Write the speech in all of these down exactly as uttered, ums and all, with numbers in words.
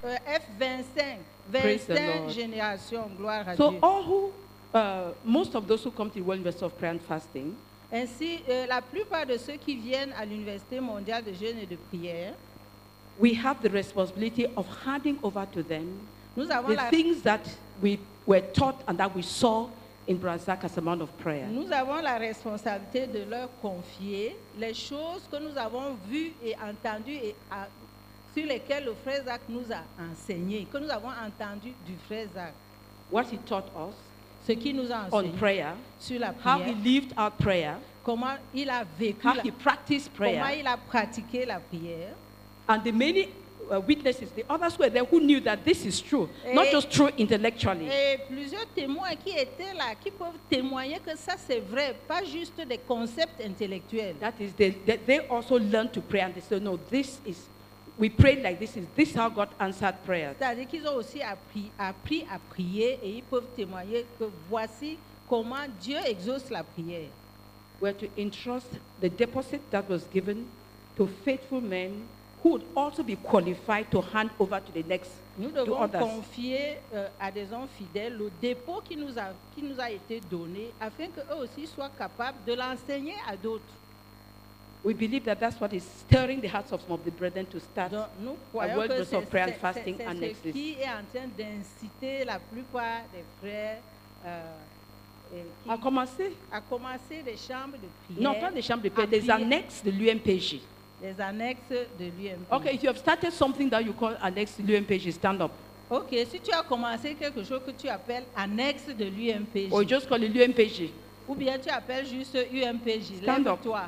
euh, F vingt-cinq, Praise the vingt-cinq Lord. générations, gloire à So Dieu. all who, uh, most of those who come to the World University of Prayer and Fasting, Ainsi, euh, la plupart de ceux qui viennent à l'Université mondiale de jeûne et de prière, we have the responsibility of handing over to them nous avons, the la, things that we were taught and that we saw in Brazak as a man of prayer. nous avons la responsabilité de leur confier les choses que nous avons vues et entendues et à- sur lesquelles le frère Zach nous a enseigné, que nous avons entendu du frère Zach. What he taught us Ce qui nous a on enseigné prayer, sur la how he prière, lived out prayer, comment il a vécu, how la- he practiced comment prayer, il a pratiqué la prière. and the many uh, witnesses, the others were there who knew that this is true, not Eh, just true intellectually. Et plusieurs témoins qui étaient là, qui peuvent témoigner que ça c'est vrai, pas juste des concepts intellectuels. That is, they, they, they also learned to pray and they said, no, this is, we prayed like this, is this how God answered prayers. C'est-à-dire qu'ils ont aussi appris, appris à prier et ils peuvent témoigner que voici comment Dieu exauce la prière. Were to entrust the deposit that was given to faithful men who would also be qualified to hand over to the next, Nous to devons others. confier euh, à des hommes fidèles le dépôt qui nous, a, qui nous a été donné afin qu'eux aussi soient capables de l'enseigner à d'autres. We believe that that's what is stirring the hearts of some of the brethren to start. Donc, nous a croyons World que Burst c'est of Prayer and c'est- Fasting c'est- c'est annexes. ce qui est en train d'inciter la plupart des frères euh, et qui- À commencer, à commencer des chambres de prière, non pas des chambres de prière, à des prier- annexes de l'U M P J. les annexes de l'U M P. Okay, if you have started something that you call annex to l'U M P J, stand up. Ok, si tu as commencé quelque chose que tu appelles annexe de l'U M P J, Or just call it l'U M P J. ou bien tu appelles juste U M P J, Stand up. lève-toi.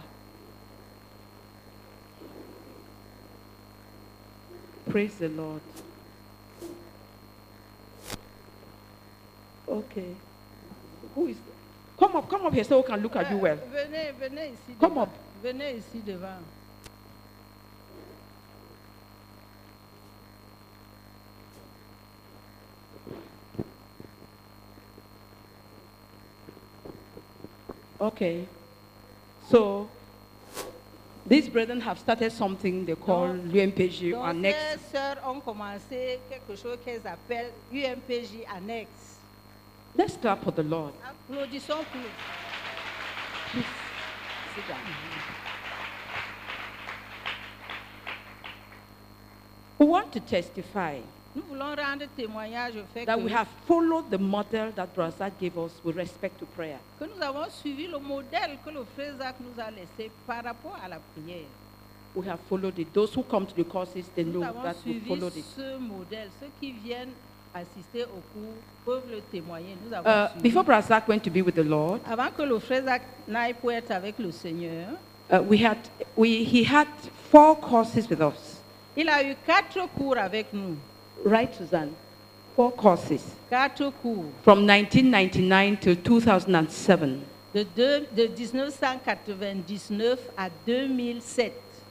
Praise the Lord. Okay. Who is Come up, come up here so we can look at you Euh, well. Venez, venez ici Come devant. up. Venez ici devant. Okay. So, these brethren have started something they call Donc- l'U M P J Donc, annex. ces sœurs ont commencé quelque chose qu'elles appellent U M P J annexe. Let's clap for the Lord. Applaudissons pour. Please, sit down. We want to testify Nous voulons rendre témoignage au fait that que, we have followed the model that Brother gave us with respect to prayer. que nous avons suivi le modèle que le frère Zach nous a laissé par rapport à la prière. We have followed it. Those who come to the courses, they Nous know avons that we suivi followed it. ce modèle. Ceux qui viennent assister au cours peuvent le témoigner. Nous avons Uh, suivi. before Brother went to be with the Lord, Avant que le frère Zach n'aille pour être avec le Seigneur, uh, we had, we, he had four courses with us. il a eu quatre cours avec nous. Right, Suzanne? Four courses. Quatre cours. From nineteen ninety-nine to two thousand seven. De, deux- de mille neuf cent quatre-vingt-dix-neuf à deux mille sept.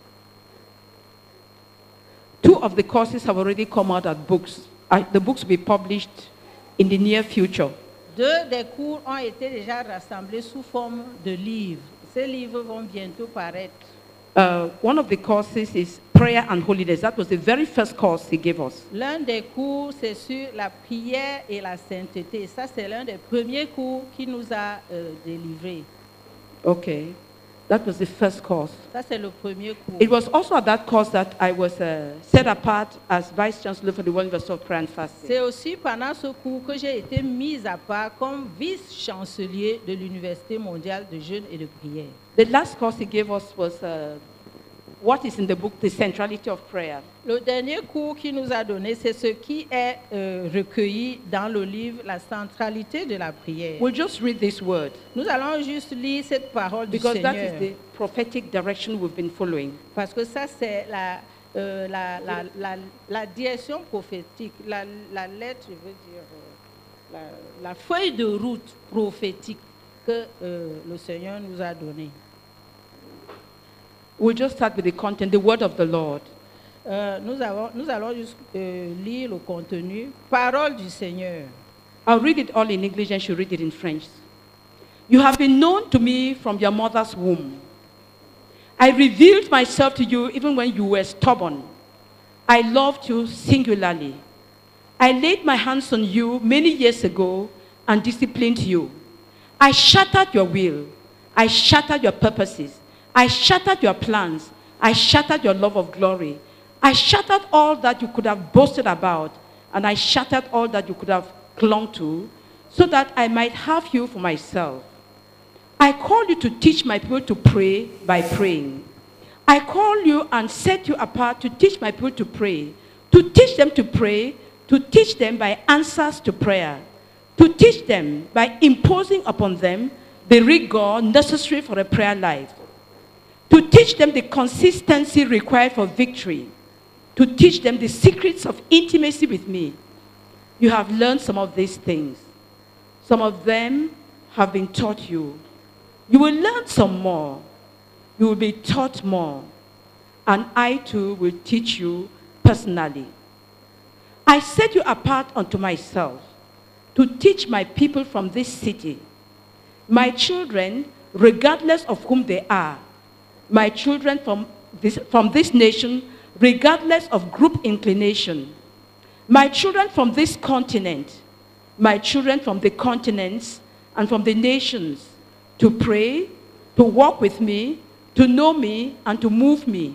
Two of the courses have already come out as books. Uh, the books will be published in the near future. Deux des cours ont été déjà rassemblés sous forme de livres. Ces livres vont bientôt paraître. Uh, one of the courses is Prayer and Holiness. That was the very first course he gave us. L'un des cours, c'est sur la prière et la sainteté. Ça, c'est l'un des premiers cours qu'il nous a euh, délivrés. Okay. That was the first course. Ça, c'est le premier cours. It was also at that course that I was uh, set apart as Vice Chancellor for the World University of Prayer and Fasting. C'est aussi pendant ce cours que j'ai été mise à part comme vice-chancelier de l'Université mondiale de jeûne et de prière. The last course he gave us was uh, what is in the book, The Centrality of Prayer. Le dernier cours qu'il nous a donné, c'est ce qui est euh, recueilli dans le livre La centralité de la prière. We'll just read this word Nous allons juste lire cette parole du because that Seigneur. is the prophetic direction we've been following. Parce que ça, c'est la, euh, la, la, la, la direction prophétique, la, la lettre, je veux dire, euh, la, la feuille de route prophétique que euh, le Seigneur nous a donnée. We'll just start with the content, the word of the Lord. Euh, nous, avons, nous allons juste euh, lire le contenu. Parole du Seigneur. I'll read it all in English and she'll read it in French. You have been known to me from your mother's womb. I revealed myself to you even when you were stubborn. I loved you singularly. I laid my hands on you many years ago and disciplined you. I shattered your will. I shattered your purposes. I shattered your plans. I shattered your love of glory. I shattered all that you could have boasted about, and I shattered all that you could have clung to, so that I might have you for myself. I called you to teach my people to pray by praying. I called you and set you apart to teach my people to pray, to teach them to pray, to teach them by answers to prayer, to teach them by imposing upon them the rigor necessary for a prayer life, to teach them the consistency required for victory, to teach them the secrets of intimacy with me. You have learned some of these things. Some of them have been taught you. You will learn some more. You will be taught more. And I too will teach you personally. I set you apart unto myself to teach my people from this city, my children, regardless of whom they are, my children from this, from this nation, regardless of group inclination, my children from this continent, my children from the continents and from the nations, to pray, to walk with me, to know me, and to move me.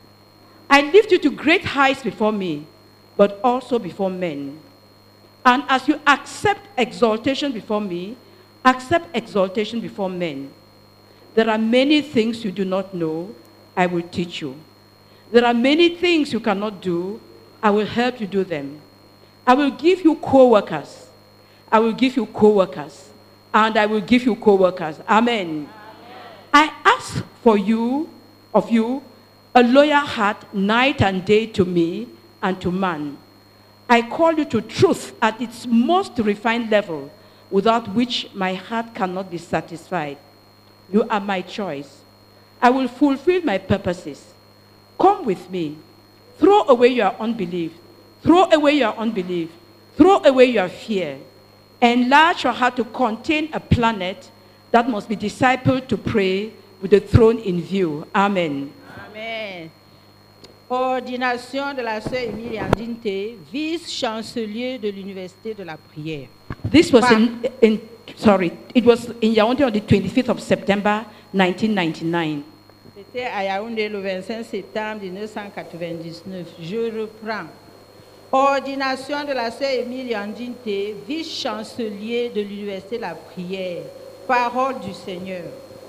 I lift you to great heights before me, but also before men. And as you accept exaltation before me, accept exaltation before men. There are many things you do not know, I will teach you. There are many things you cannot do, I will help you do them. I will give you co-workers. I will give you co-workers. And I will give you co-workers. Amen. Amen. I ask for you, of you, a loyal heart night and day to me and to man. I call you to truth at its most refined level, without which my heart cannot be satisfied. You are my choice. I will fulfill my purposes. Come with me. Throw away your unbelief. Throw away your unbelief. Throw away your fear. Enlarge your heart to contain a planet that must be discipled to pray with the throne in view. Amen. Amen. Ordination de la sœur Émilie Andinte, vice-chancelier de l'Université de la Prière. This was in, in, sorry, it was in Yaoundé on the twenty-fifth of September, nineteen ninety-nine. C'était à Yaoundé le vingt-cinq septembre mille neuf cent quatre-vingt-dix-neuf. Je reprends. Ordination de la sœur Émilie Andinte, vice-chancelier de l'Université de la Prière. Parole du Seigneur.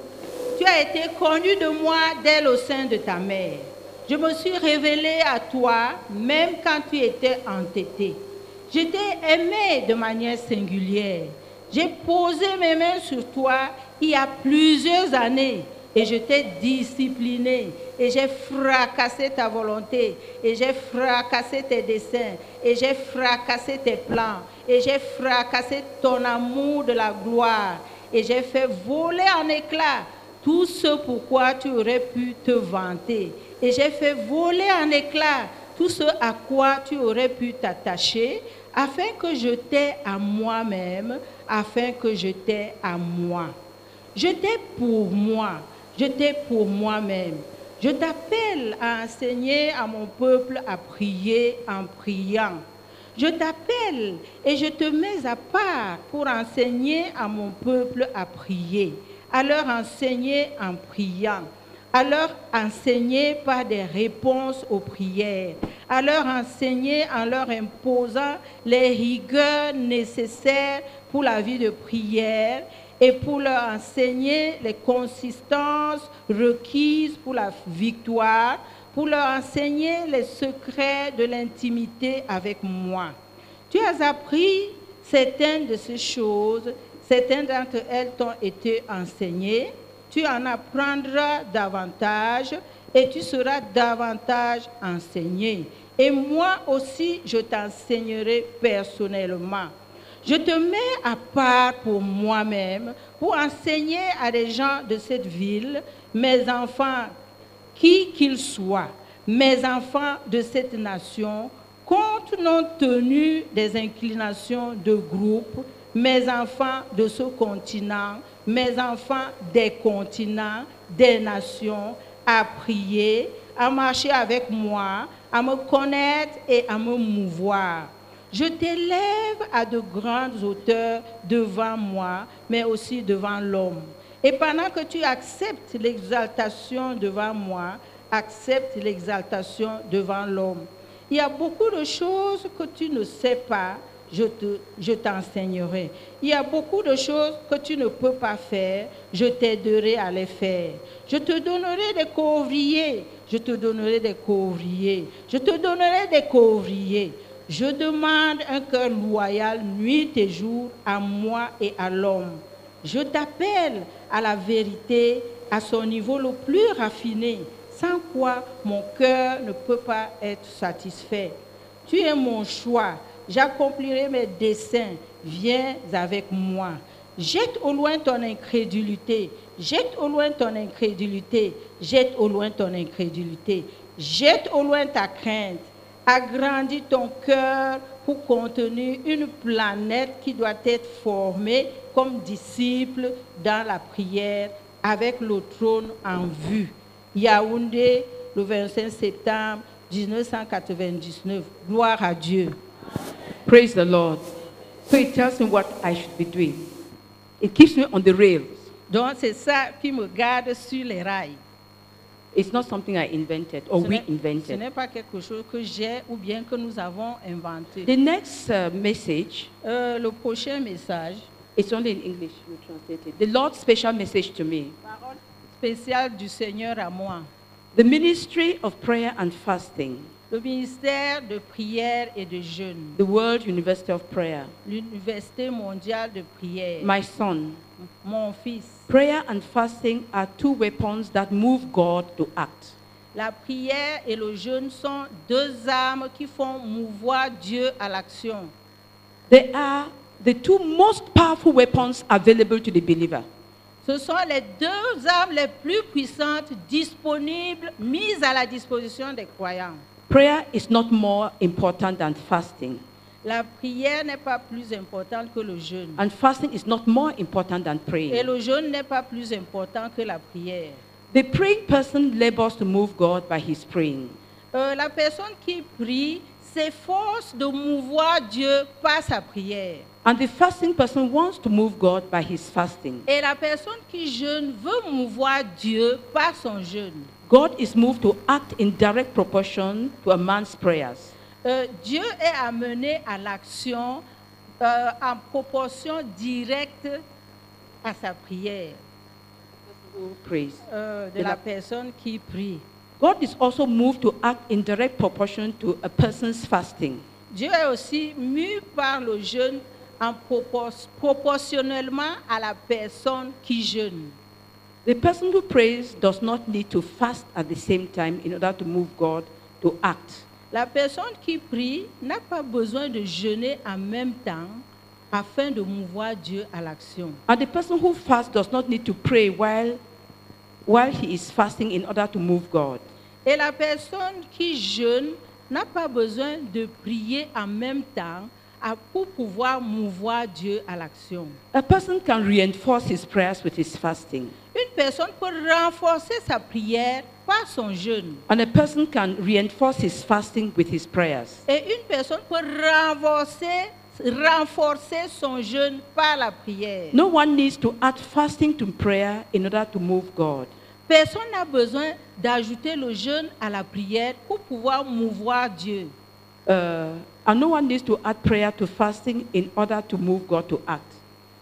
Tu as été connu de moi dès le sein de ta mère. Je me suis révélée à toi même quand tu étais entêté. Je t'ai aimé de manière singulière. J'ai posé mes mains sur toi il y a plusieurs années et je t'ai discipliné et j'ai fracassé ta volonté et j'ai fracassé tes desseins et j'ai fracassé tes plans et j'ai fracassé ton amour de la gloire et j'ai fait voler en éclats tout ce pourquoi tu aurais pu te vanter. Et j'ai fait voler en éclats tout ce à quoi tu aurais pu t'attacher, afin que je t'aie à moi-même, afin que je t'aie à moi. Je t'ai pour moi, je t'ai pour moi-même. Je t'appelle à enseigner à mon peuple à prier en priant. Je t'appelle et je te mets à part pour enseigner à mon peuple à prier, à leur enseigner en priant, à leur enseigner par des réponses aux prières, à leur enseigner en leur imposant les rigueurs nécessaires pour la vie de prière et pour leur enseigner les consistances requises pour la victoire, pour leur enseigner les secrets de l'intimité avec moi. Tu as appris certaines de ces choses, certaines d'entre elles t'ont été enseignées. Tu en apprendras davantage et tu seras davantage enseigné. Et moi aussi, je t'enseignerai personnellement. Je te mets à part pour moi-même, pour enseigner à des gens de cette ville, mes enfants, qui qu'ils soient, mes enfants de cette nation, compte non tenu des inclinations de groupe, mes enfants de ce continent, mes enfants des continents, des nations, à prier, à marcher avec moi, à me connaître et à me mouvoir. Je t'élève à de grandes hauteurs devant moi, mais aussi devant l'homme. Et pendant que tu acceptes l'exaltation devant moi, accepte l'exaltation devant l'homme. Il y a beaucoup de choses que tu ne sais pas, je te, je t'enseignerai. Il y a beaucoup de choses que tu ne peux pas faire, je t'aiderai à les faire. Je te donnerai des couvriers, je te donnerai des couvriers, je te donnerai des couvriers. Je demande un cœur loyal nuit et jour à moi et à l'homme. Je t'appelle à la vérité, à son niveau le plus raffiné, sans quoi mon cœur ne peut pas être satisfait. Tu es mon choix, j'accomplirai mes desseins, viens avec moi. Jette au loin ton incrédulité, jette au loin ton incrédulité, jette au loin ton incrédulité, jette au loin ta crainte. Agrandis ton cœur pour contenir une planète qui doit être formée comme disciple dans la prière avec le trône en vue. Yaoundé, le vingt-cinq septembre mille neuf cent quatre-vingt-dix-neuf. Gloire à Dieu. Praise the Lord. So it tells me what I should be doing. It keeps me on the rails. Donc c'est ça qui me garde sur les rails. It's not something I invented or Ce we n'est- Ce invented. n'est pas quelque chose que j'ai ou bien que nous avons inventé. The next uh, message, Euh, le prochain message, it's only in English, you translate it. The Lord's special message to me. parole spéciale du Seigneur à moi. The ministry of prayer and fasting. Le ministère de prière et de jeûne. The World University of Prayer. L'Université mondiale de prière. My son, Mon fils. prayer and fasting are two weapons that move God to act. La prière et le jeûne sont deux armes qui font mouvoir Dieu à l'action. They are the two most powerful weapons available to the believer. Ce sont les deux armes les plus puissantes disponibles, mises à la disposition des croyants. Prayer is not more important than fasting, La prière n'est pas plus importante que le jeûne. and fasting is not more important than Et praying. le jeûne n'est pas plus important que la prière. The praying person labors to move God by his praying. Euh, la personne qui prie s'efforce de mouvoir Dieu par sa prière. And the fasting person wants to move God by his fasting. Et la personne qui jeûne veut mouvoir Dieu par son jeûne. God is moved to act in direct proportion to a man's prayers. Euh, Dieu est amené à l'action euh, en proportion directe à sa prière Who prays. euh, de De la la- personne qui prie. God is also moved to act in direct proportion to a person's fasting. Dieu est aussi mu par le jeûne en propor- proportionnellement à la personne qui jeûne. The person who prays does not need to fast at the same time in order to move God to act. La personne qui prie n'a pas besoin de jeûner en même temps afin de mouvoir Dieu à l'action. And the person who fasts does not need to pray while, while he is fasting in order to move God. Et la personne qui jeûne n'a pas besoin de prier en même temps à- pour pouvoir mouvoir Dieu à l'action. A person can reinforce his prayers with his fasting. Une personne peut renforcer sa prière par son jeûne. And a person can reinforce his fasting with his prayers. Et une personne peut renforcer, renforcer son jeûne par la prière. No one needs to add fasting to prayer in order to move God. Personne n'a besoin d'ajouter le jeûne à la prière pour pouvoir mouvoir Dieu. Uh, and no one needs to add prayer to fasting in order to move God to act.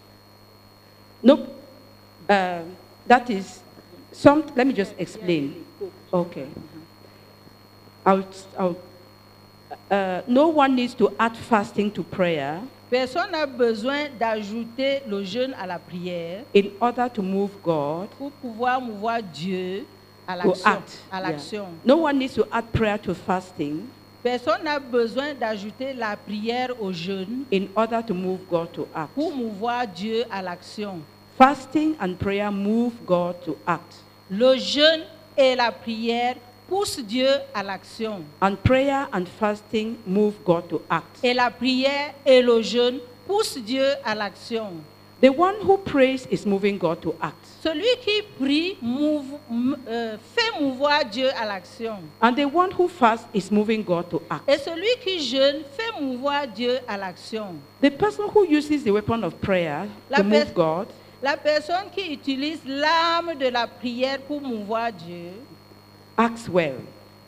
No, uh, that is some. Let me just explain. Okay. I'll, I'll, uh, no one needs to add fasting to prayer Personne n'a besoin d'ajouter le jeûne à la prière in order to move God pour pouvoir mouvoir Dieu à to l'action. act. À Yeah. l'action. No one needs to add prayer to fasting Personne n'a besoin d'ajouter la prière au jeûne in order to move God to act. pour mouvoir Dieu à l'action. Fasting and prayer move God to act. Le jeûne et la prière poussent Dieu à l'action. And prayer and fasting move God to act. Et la prière et le jeûne poussent Dieu à l'action. The one who prays is moving God to act. Celui qui prie mouve- m- euh, fait mouvoir Dieu à l'action. And the one who fasts is moving God to act. Et celui qui jeûne fait mouvoir Dieu à l'action. The person who uses the weapon of prayer La to move pers- God La personne qui utilise l'arme de la prière pour mouvoir Dieu acts well.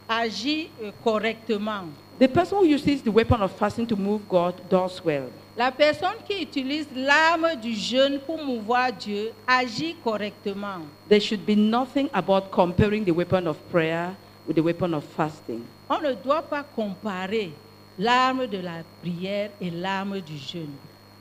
agit euh, correctement. The person who uses the weapon of fasting to move God does well. La personne qui utilise l'arme du jeûne pour mouvoir Dieu agit correctement. There should be nothing about comparing the weapon of prayer with the weapon of fasting. On ne doit pas comparer l'arme de la prière et l'arme du jeûne.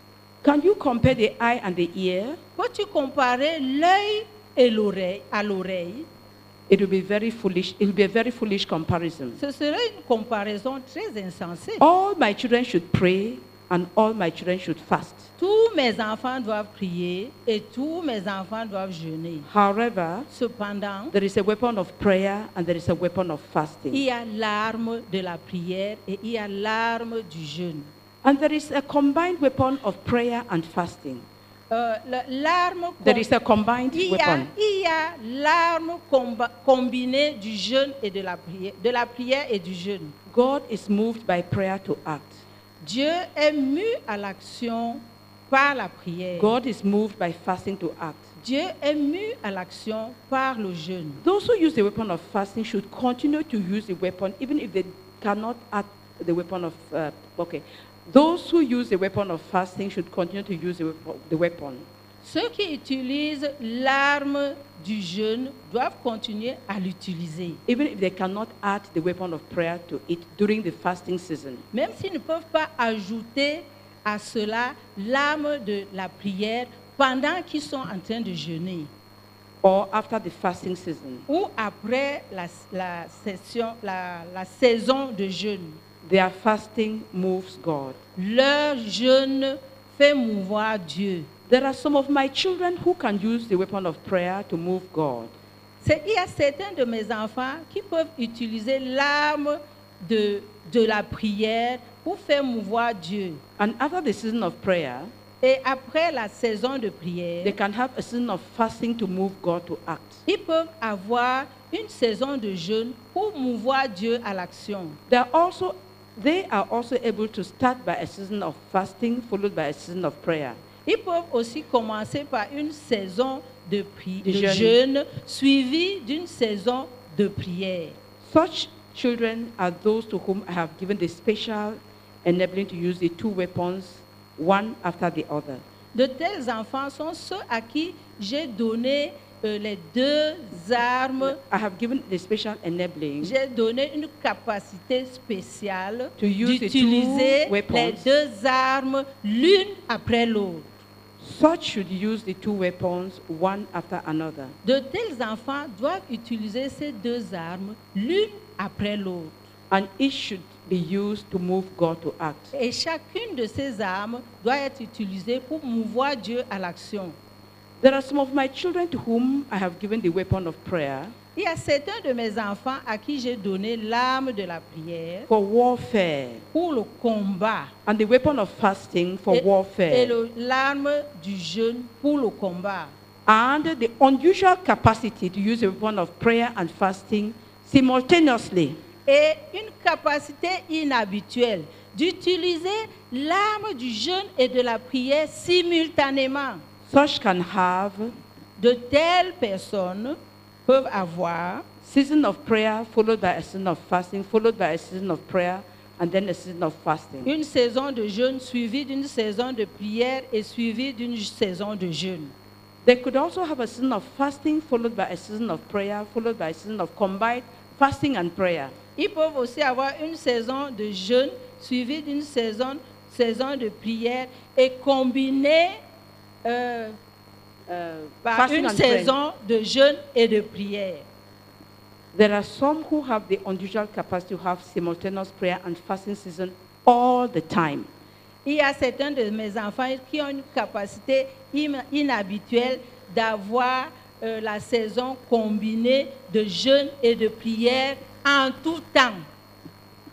Can you compare the eye and the ear? Peux-tu comparer l'œil et l'oreille à l'oreille? It will be very foolish. It will be a very foolish comparison. Ce serait une comparaison très insensée. All my children should pray and all my children should fast. Tous mes enfants doivent prier et tous mes enfants doivent jeûner. However, Cependant, there is a weapon of prayer and there is a weapon of il fasting. y a l'arme de la prière et il y a l'arme du jeûne. And there is a combined weapon of prayer and fasting. Euh, le- l'arme com- There is a combined il y a, weapon. il y a l'arme comba- combinée du jeûne et de la prière, de la prière et du jeûne. God is moved by prayer to act. Dieu est mu à l'action par la prière. God is moved by fasting to act. Dieu est mu à l'action par le jeûne. Those who use the weapon of fasting should continue to use the weapon even if they cannot act the weapon of, uh, okay. Those who use the weapon of fasting should continue to use the weapon. The weapon. Ceux qui utilisent l'arme du jeûne doivent continuer à l'utiliser. Even if they cannot add the weapon of prayer to it during the fasting season. Même s'ils ne peuvent pas ajouter à cela l'arme de la prière pendant qu'ils sont en train de jeûner Or after the fasting season. ou après la, la, session, la, la saison de jeûne. Their fasting moves God. Leur jeûne fait mouvoir Dieu. There are some of my children who can use the weapon of prayer to move God. C'est- Il y a certains de mes enfants qui peuvent utiliser l'arme de, de la prière pour faire mouvoir Dieu. And after the season of prayer, Et après la saison de they prière, can have a season of fasting to move God to act. ils peuvent avoir une saison de jeûne pour mouvoir Dieu à l'action. They are also, they are also able to start by a season of fasting followed by a season of prayer. Ils peuvent aussi commencer par une saison de, pri- De de jeûne. jeûne suivie d'une saison de prière. Such children are those to whom I have given the special enabling to use the two weapons, one after the other. De tels enfants sont ceux à qui j'ai donné euh, les deux armes. I have given the special enabling J'ai donné une capacité spéciale To use the d'utiliser two weapons. les deux armes l'une après l'autre. Such should use the two weapons one after another. De tels enfants doivent utiliser ces deux armes l'une après l'autre. And each should be used to move God to act. Et chacune de ces armes doit être utilisée pour mouvoir Dieu à l'action. There are some of my children to whom I have given the weapon of prayer Il y a certains de mes enfants à qui j'ai donné l'arme de la prière for warfare pour le combat and the weapon of fasting for et, et warfare le- l'arme du jeûne pour le combat. and the unusual capacity to use the weapon of prayer and fasting simultaneously. Et une capacité inhabituelle d'utiliser l'arme du jeûne et de la prière simultanément. Such can have De telles personnes peuvent avoir season of prayer followed by a season of fasting followed by a season of prayer and then a season of fasting. une saison de jeûne suivie d'une saison de prière et suivie d'une saison de jeûne. They could also have a season of fasting followed by a season of prayer followed by a season of combined fasting and prayer. Ils peuvent aussi avoir une saison de jeûne suivie d'une saison, saison de prière et combinée euh, euh, par Fasting une and prayer. saison de jeûne et de prière. There are some who have the unusual capacity to have simultaneous prayer and fasting season all the time. Il y a certains de mes enfants qui ont une capacité im- inhabituelle d'avoir euh, la saison combinée de jeûne et de prière en tout temps.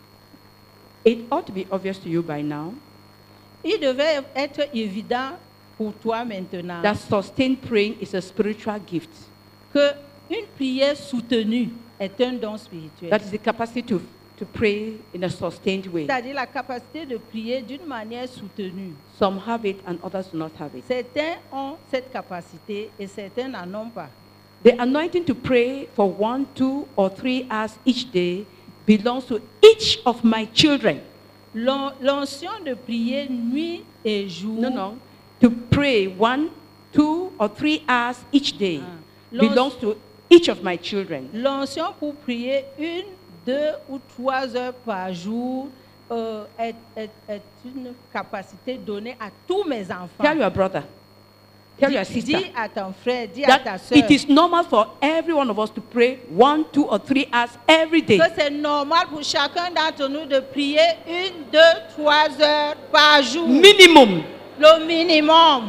It ought to be obvious to you by now Il devait être évident pour toi maintenant that sustained praying is a spiritual gift. que une prière soutenue est un don spirituel. That is the capacity to, to pray in a sustained way. C'est-à-dire la capacité de prier d'une manière soutenue. Some have it and others do not have it. Certains ont cette capacité et certains n'en ont pas. The anointing to pray for one, two, or three hours each day belongs to each of my children. L'on- L'onction de prier nuit et jour No, no. To pray one, two, or three hours each day Ah. belongs to each of my children. L'onction pour prier une, deux ou trois heures par jour euh, est, est- est une capacité donnée à tous mes enfants. Tell your brother, tell your Dis, sister dis à ton frère, dis à ta that soeur it is normal for every one of us to pray one, two, or three hours every day. que c'est normal pour chacun d'entre nous de prier une, deux, trois heures par jour. Minimum. Le minimum.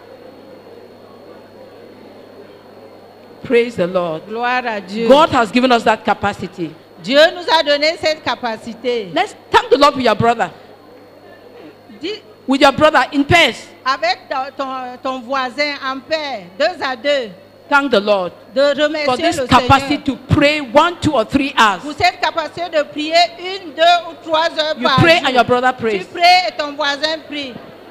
Praise the Lord. Gloire à Dieu. God has given us that capacity. Dieu nous a donné cette capacité. Let's thank the Lord with your brother, Dis with your brother in pairs. avec ton, ton- ton voisin en paix, deux à deux, Thank the Lord de for remercier this le capacity Seigneur to pray one, two, or three pour hours. cette capacité de prier une, deux ou trois heures You par pray jour. and your brother Tu prays. pries et ton voisin prie.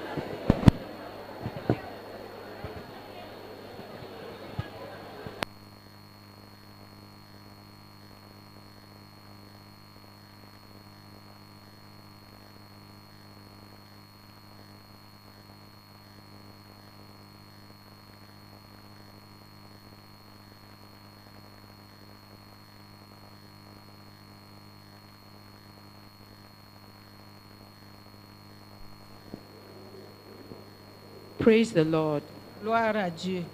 Praise the Lord. Gloire à Dieu.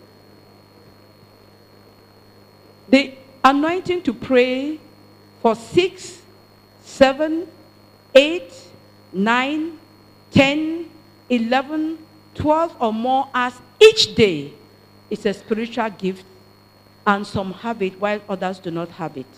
The anointing to pray for six, seven, eight, nine, ten, eleven, twelve or more hours each day is a spiritual gift, and some have it while others do not have it.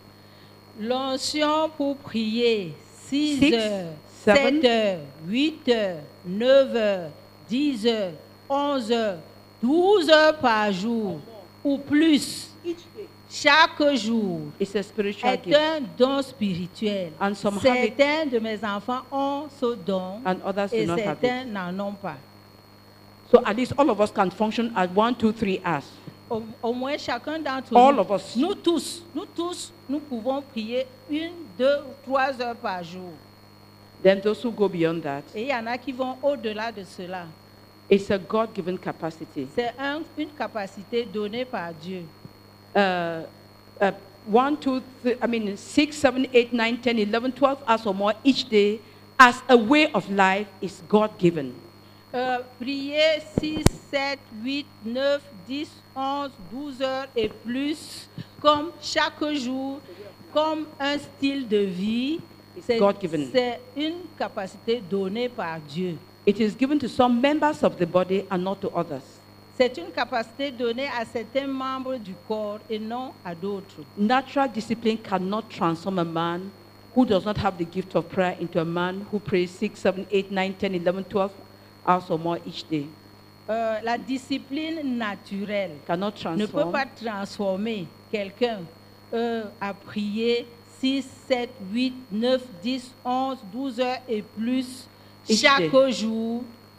L'onction pour prier six Six, heures, seven. sept heures, huit heures, neuf heures, dix heures, onze heures, douze heures par jour ou plus chaque jour It's a spiritual est gift, un don spirituel. and some have it Certains de mes enfants ont ce don and others do et not have certains it. n'en ont pas. So at least all of us can function at one, two, three hours. Au, au moins chacun d'entre All nous, of us. nous tous, nous tous, nous pouvons prier une, deux ou trois heures par jour. Then those who go beyond that, Et il y en a qui vont au-delà de cela. it's a God-given capacity. C'est un- une capacité donnée par Dieu. uh, uh, one, two, three, I mean, six, seven, eight, nine, ten, eleven, twelve hours or more each day as a way of life is God-given. Euh, prier six, sept, huit, neuf, dix, onze, douze heures et plus, comme chaque jour, comme un style de vie, c'est God-given. c'est une capacité donnée par Dieu. It is given to some members of the body and not to others. C'est une capacité donnée à certains membres du corps et non à d'autres. Natural discipline cannot transform a man who does not have the gift of prayer into a man who prays six, seven, eight, nine, ten, eleven, twelve hours or more each day. Euh, la discipline naturelle Cannot ne peut transform. pas transformer quelqu'un euh, à prier six, sept, huit, neuf, dix, onze, douze heures et plus Each chaque day. jour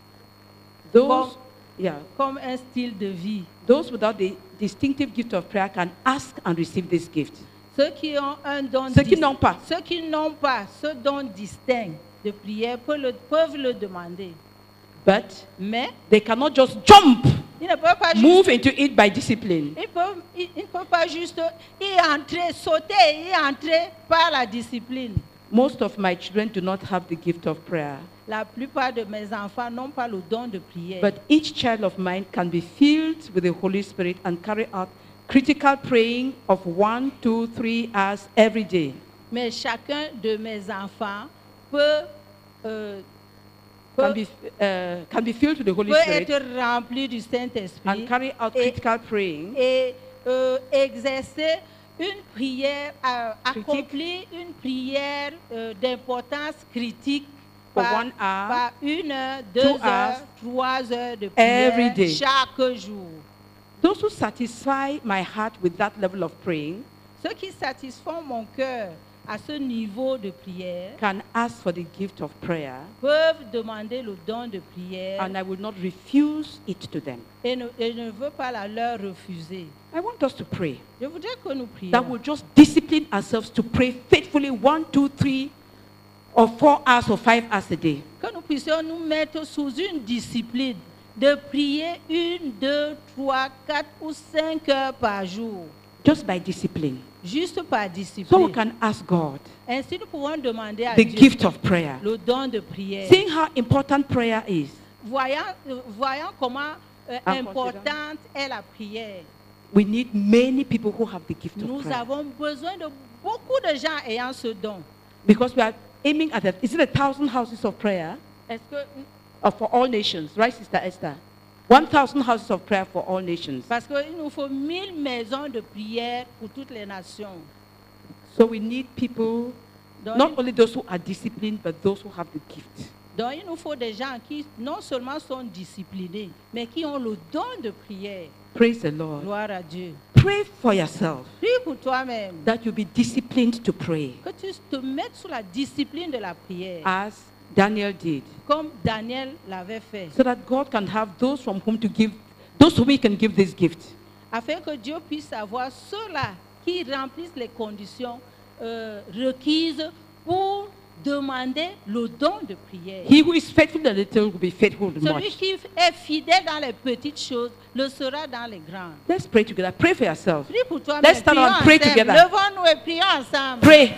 Those, yeah, comme un style de vie. those without the distinctive gift of prayer can ask and receive this gift. Ceux qui ont un don Ceux qui dis- n'ont pas. ceux qui n'ont pas ce don distinct de prière peuvent le, peuvent le demander. But Mais they cannot just jump, ils ne peuvent pas juste, move into it by discipline. ils peuvent, ils, ils ne peuvent pas juste y entrer, sauter, y entrer par la discipline. Most of my children do not have the gift of prayer, La plupart de mes enfants n'ont pas le don de prière. but each child of mine can be filled with the Holy Spirit and carry out critical praying of one, two, three hours every day. Mais chacun de mes enfants peut, euh, Can peut, be, uh, can be filled with the Holy peut Spirit être rempli du Saint-Esprit and carry out et- critical praying et euh, exercer une prière, euh, Critique. accomplir une prière euh, d'importance critique for par, one hour, par une heure, deux two heures, hours, trois heures de every prière day. chaque jour. Those who satisfy my heart with that level of praying Ceux qui satisfont mon cœur à ce niveau de prière can ask for the gift of prayer, peuvent demander le don de prière and I will not refuse it to them. et ne, et ne veux pas la leur refuser. I want us to pray Je voudrais que nous that prions. we'll just discipline ourselves to pray faithfully one, two, three, or four hours or five hours a day. Que nous puissions nous mettre sous une discipline de prier une, deux, trois, quatre ou cinq heures par jour. Just by discipline. Juste par So we discipline. can ask God Ainsi, nous pouvons demander à the Dieu gift of prayer. le don de prière. Seeing how important prayer is, Voyant, euh, voyant comment euh, En importante est la prière, we need many people who have the gift of nous prayer. avons besoin de beaucoup de gens ayant ce don. Because we are aiming at, a, is it a thousand houses of prayer? Est-ce que, Or for all nations, right, Sister Esther? One thousand houses of prayer for all nations. parce qu'il nous faut mille maisons de prière pour toutes les nations. So we need people, Donc, not only those who are disciplined, but those who have the gift. donc, il nous faut des gens qui non seulement sont disciplinés, mais qui ont le don de prière. Praise the Lord. Gloire à Dieu. Pray for yourself Prie pour toi-même. that you be disciplined to pray, Que tu te mettes sous la discipline de la prière, as Daniel did, comme Daniel l'avait fait, so that God can have those from whom to give, those whom He can give this gift. afin que Dieu puisse avoir ceux-là qui remplissent les conditions euh, requises pour demander le don de prière. He who is faithful in the little will be faithful in Celui much. qui est fidèle dans les petites choses le sera dans les grandes. Let's pray together. Pray for yourself. Prie pour toi, Let's stand and pray together. Levons-nous et prions ensemble. Pray.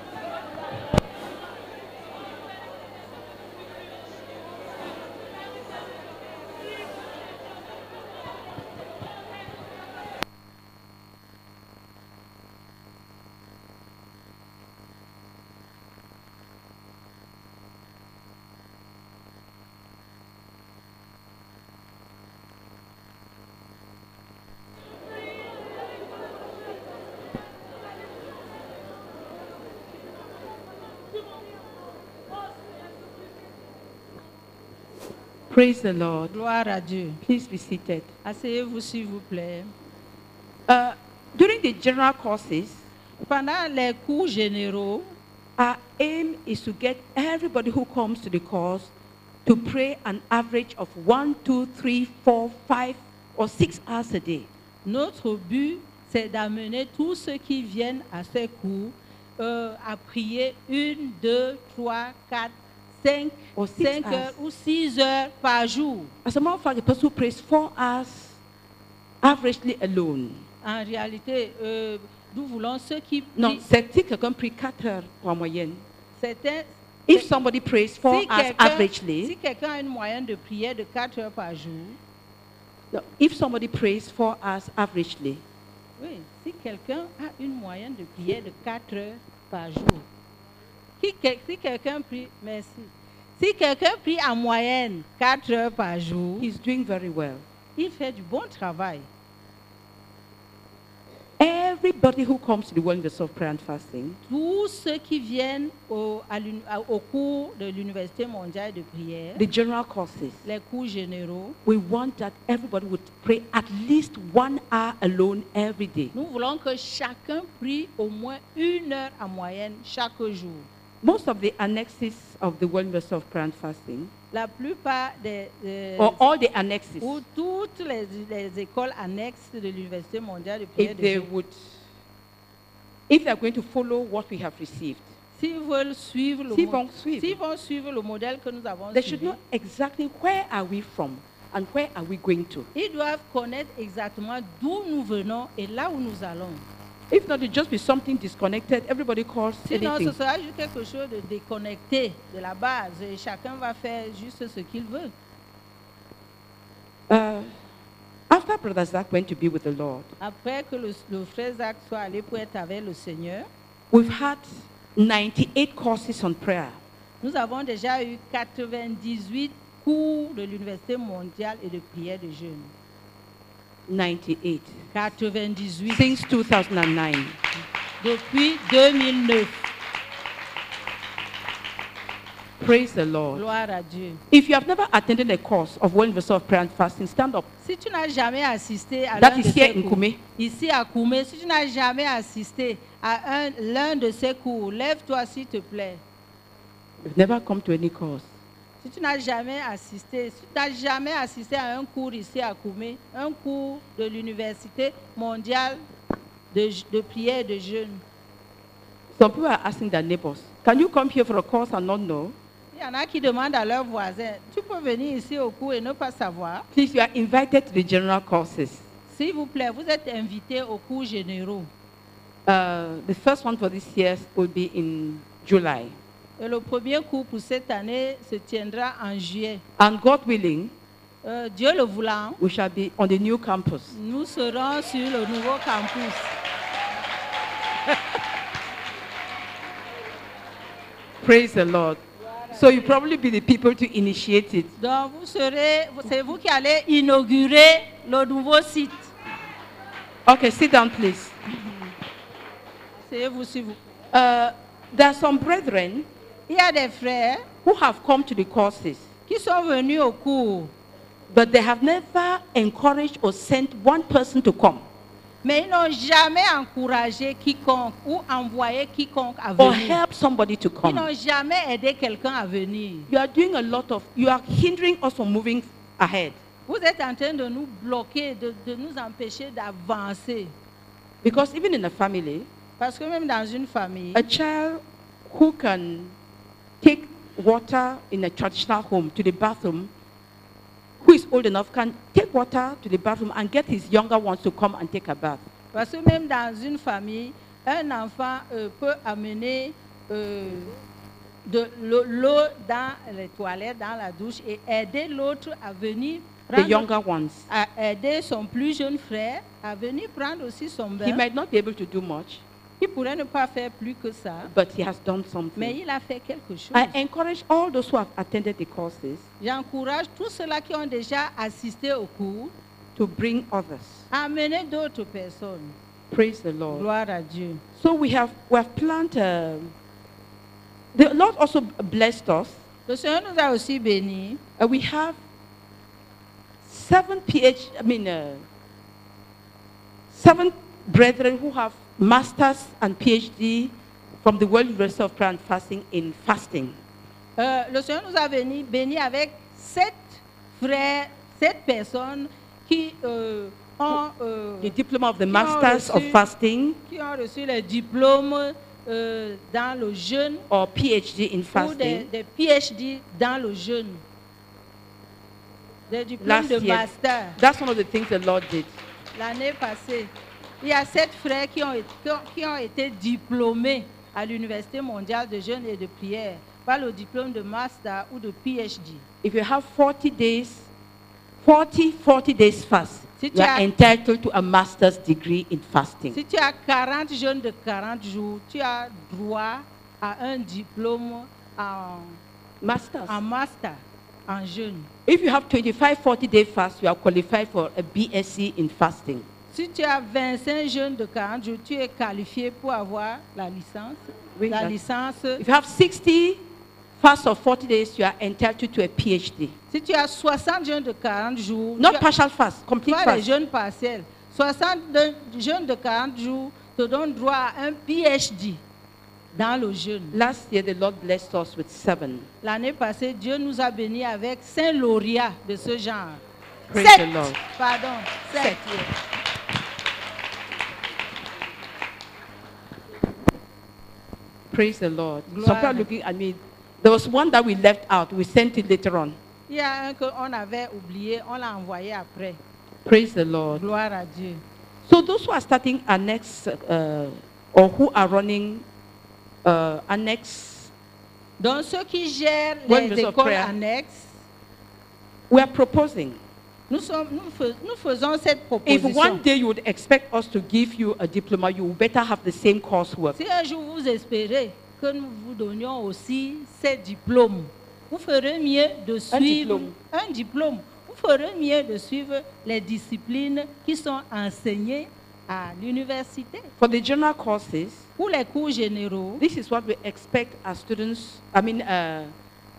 Praise the Lord. Gloire à Dieu. Please be seated. Asseyez-vous s'il vous plaît. Uh, during the general courses, Pendant les cours généraux, our aim is to get everybody who comes to the course to pray an average of one, two, three, four, five, or six hours a day. notre but, c'est d'amener tous ceux qui viennent à ces cours euh, à prier une, deux, trois, quatre, cinq, Or six cinq hours. heures ou six heures par jour. As a matter of fact, the person who prays four hours averagely alone. En réalité, euh, nous voulons ceux qui Non, prient. c'est si quelqu'un prie quatre heures en moyenne. Certains- If somebody prays four si hours quelqu'un averagely, si quelqu'un a une moyenne de prière de quatre heures par jour, no, if somebody prays four hours averagely, oui, si quelqu'un a une moyenne de prière de quatre heures par jour, si, quel- si quelqu'un prie, merci, si quelqu'un prie en moyenne quatre heures par jour, he's doing very well. il fait du bon travail. Everybody who comes to the Wellness of Prayer and Fasting Tous ceux qui viennent au, à l'uni- à- au cours de l'Université mondiale de prière, the general courses, les cours généraux, we want that everybody would pray at least one hour alone every day. nous voulons que chacun prie au moins une heure en moyenne chaque jour. Most of the annexes of the Wellness of Prayer and Fasting, La plupart des... des- or all the annexes, ou toutes les, les écoles annexes de l'Université mondiale de prière, if de they Jésus, would, if they are going to follow what we have received, s'ils veulent suivre le s'ils mo- vont suivre, s'ils vont suivre le modèle que nous avons they should suivi, know exactly where are we from and where are we going to. ils doivent connaître exactement d'où nous venons et là où nous allons. If not, it just be something disconnected. Everybody calls Sinon, ce anything. sera juste quelque chose de déconnecté de la base et chacun va faire juste ce qu'il veut. Uh, after Brother Zach went to be with the Lord, Après que le, le frère Zach soit allé pour être avec le Seigneur, we've had ninety-eight courses on prayer. nous avons déjà eu quatre-vingt-dix-huit cours de l'Université mondiale et de prière de jeunes. ninety-eight. quatre-vingt-dix-huit Since two thousand nine. depuis deux mille neuf. Praise the Lord. Gloire à Dieu. If you have never attended a course of World University of Prayer and Fasting, stand up. Si tu n'as jamais assisté à That l'un is de here ces in cours, Koumé. ici à Koumé, si tu n'as jamais assisté à un- l'un de ces cours, lève-toi s'il te plaît. You've never come to any course. Si tu n'as jamais assisté, si tu n'as jamais assisté à un cours ici à Koumé, un cours de l'Université mondiale de, de prière et de jeûne, Some people are asking their neighbors, can you come here for a course and not know? il y en a qui demandent à leurs voisins, tu peux venir ici au cours et ne pas savoir. Please, you are invited to the general courses. S'il vous plaît, vous êtes invités aux cours généraux. Uh, the first one for this year will be in July. Et le premier cours pour cette année se tiendra en juillet. And God willing, Euh, Dieu le voulant, we shall be on the new campus. nous serons sur le nouveau campus. Praise the Lord. So you probably be the people to initiate it. Donc, vous serez, c'est vous qui allez inaugurer le nouveau site. Okay, sit down, please. Asseyez-vous s'il vous plaît. Uh, there are some brethren Il y a des frères who have come to the courses, qui sont venus au cours, but they have never encouraged or sent one person to come mais ils n'ont jamais encouragé quiconque ou envoyé quiconque à or venir. help somebody to Ils n'ont come. jamais aidé quelqu'un à venir. You are doing a lot of, you are hindering us from moving ahead. Vous êtes en train de nous bloquer, de, de nous empêcher d'avancer. Because even in a family, Parce que même dans une famille, a child who can take water in a traditional home to the bathroom, who is old enough, can take water to the bathroom and get his younger ones to come and take a bath. parce que même dans une famille, un enfant euh, peut amener euh, de l'eau l'eau dans les toilettes, dans la douche et aider l'autre à venir The prendre, younger ones. à aider son plus jeune frère à venir prendre aussi son He bain. might not be able to do much, Il pourrait ne pas faire plus que ça, but he has done mais something. il a fait quelque chose. I encourage all those who have attended the courses J'encourage tous ceux-là qui ont déjà assisté au cours to bring others. à amener d'autres personnes. Praise the Lord. Gloire à Dieu. So we have we have planned. Uh, the Lord also blessed us. Le Seigneur nous a aussi bénis. Uh, we have seven PhD. I mean, uh, seven brethren who have masters and PhD from the World University of Prayer and Fasting in fasting. Euh, le Seigneur nous a bénis, bénis avec sept frères, sept personnes qui euh, ont, euh, The diploma of the Qui ont masters of reçu- fasting qui ont reçu les diplômes euh, dans le jeûne or PhD in ou des, fasting. des PhD dans le jeûne. Des diplômes Last de year. master. That's one of the things the Lord did. L'année passée, il y a sept frères qui ont, été- qui ont- qui ont été diplômés à l'Université mondiale de jeûne et de prière par le diplôme de master ou de PhD. If you have forty days, forty, forty days fast, Si tu you are as- entitled to a master's degree in fasting. Si tu as quarante jeûnes de quarante jours, tu as droit à un diplôme en, Masters. en master, en jeûne. If you have twenty-five, forty day fast, you are qualified for a B S c in fasting. Si tu as vingt-cinq jeûnes de quarante jours, tu es qualifié pour avoir la licence. Oui, la that- licence. If you have sixty fast of forty days, you are entitled to a PhD. Si tu as soixante jeûnes de quarante jours, Not tu as- partial fast, complete pas les fast. jeûnes partiels. soixante de- jeûnes de quarante jours te donnent droit à un PhD dans le jeûne. Last year, the Lord blessed us with seven. L'année passée, Dieu nous a bénis avec cinq lauréats de ce genre. Praise Sept. the Lord. Pardon, sept. Sept. Praise the Lord. Some Gloire. people are looking at me. There was one that we left out. We sent it later on. Il y a un qu'on avait oublié, on l'a envoyé après. Praise the Lord. Gloire à Dieu. So those who are starting annex uh, or who are running uh, annex, Donc ceux qui gèrent One les verse of écoles prayer. annexes, we are proposing. nous, sommes, nous, fais- nous faisons cette If proposition. one day you would expect us to give you a diploma, you better have the same coursework. Si un jour vous espérez que nous vous donnions aussi ces diplômes, vous ferez mieux de suivre diplôme. un diplôme. Vous ferez mieux de suivre les disciplines qui sont enseignées à l'université. For the general courses, Pour les cours généraux, this is what we expect our students, I mean, uh,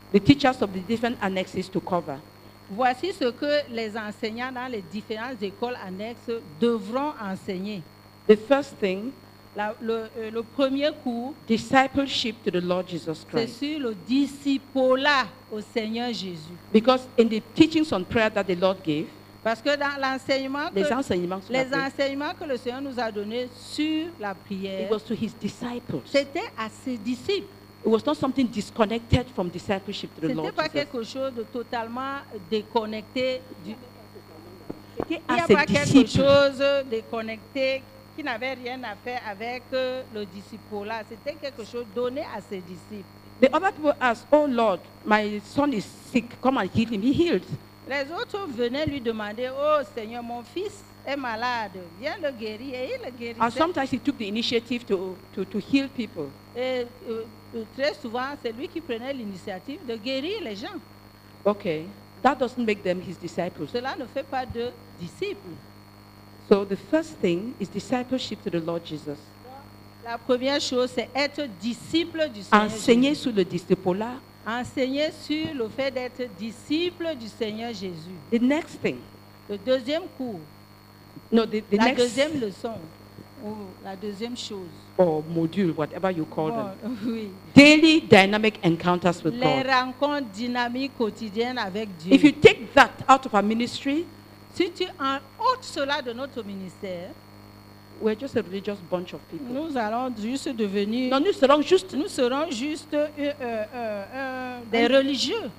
the teachers of the different annexes to cover. Voici ce que les enseignants dans les différentes écoles annexes devront enseigner. The first thing, La- le, euh, le premier cours, discipleship to the Lord Jesus c'est Christ. sur le discipolat au Seigneur Jésus. Because in the teachings on prayer that the Lord gave, Parce que dans l'enseignement, les que, enseignements sur la les prière, enseignements que le Seigneur nous a donnés sur la it prière, was to his disciples. c'était à ses disciples. It was not something disconnected from discipleship to the Ce n'était Lord pas Jesus. quelque chose de totalement déconnecté. Du, C'était il n'y à a ses pas quelque disciples. chose de déconnecté qui n'avait rien à faire avec euh, le disciple-là. C'était quelque chose donné à ses disciples. The other people asked, "Oh Lord, my son is sick. Come and heal him." He healed. Les autres venaient lui demander, oh Seigneur, mon fils est malade, viens le guérir. Et il le And guérissait. sometimes he took the initiative to, to, to heal people. Et euh, euh, très souvent, c'est lui qui prenait l'initiative de guérir les gens. Okay, that doesn't make them his disciples. Cela ne fait pas de disciples. So the first thing is discipleship to the Lord Jesus. La première chose, c'est être disciple du Seigneur Enseigner Jésus. sur le disciple-là. Enseigner sur le fait d'être disciple du Seigneur Jésus. The next thing, Le deuxième cours, no, the, the la next deuxième leçon, ou la deuxième chose. or module, whatever you call them. Bon, oui. Daily dynamic encounters with Les God. rencontres dynamiques quotidiennes avec Dieu. If you take that out of our ministry, Si tu en ôtes cela de notre ministère, we're just a religious bunch of people. nous allons juste devenir, Non, nous serons juste nous serons juste euh, euh, euh, euh, des religieux.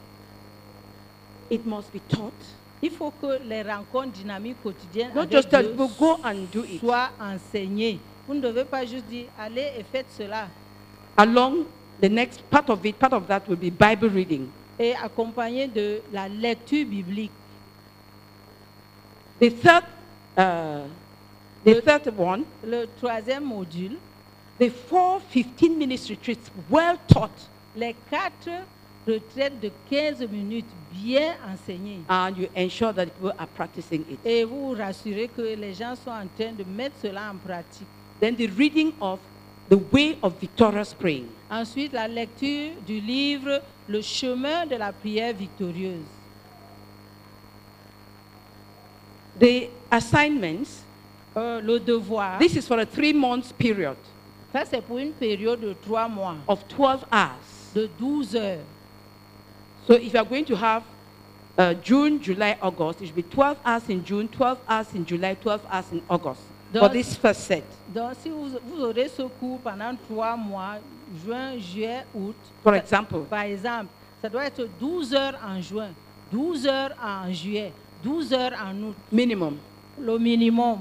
It must be taught. Il faut que les rencontres dynamiques quotidiennes Not avec just tell Dieu people go and do it. soient enseignées. Vous ne devez pas juste dire, allez et faites cela. Along the next part of it, part of that will be Bible reading. Et accompagné de la lecture biblique. The third, uh, the third one, Le troisième module, the four fifteen minute retreats, well taught, les quatre retraites de quinze minutes bien enseignées. and you ensure that people are practicing it. Et vous vous rassurez que les gens sont en train de mettre cela en pratique. Then the reading of the way of victorious praying. Ensuite, la lecture du livre Le chemin de la prière victorieuse. The assignments, Euh, le devoir, this is for a three months period ça c'est pour une période de trois mois, of twelve hours. de douze heures. So if you are going to have uh, June, July, August, it should be twelve hours in June, twelve hours in July, twelve hours in August for Donc- this first set. Donc si vous, vous aurez ce cours pendant trois mois, juin, juillet, août, For example, par exemple, ça doit être douze heures en juin, douze heures en juillet, douze heures en août, minimum. le minimum.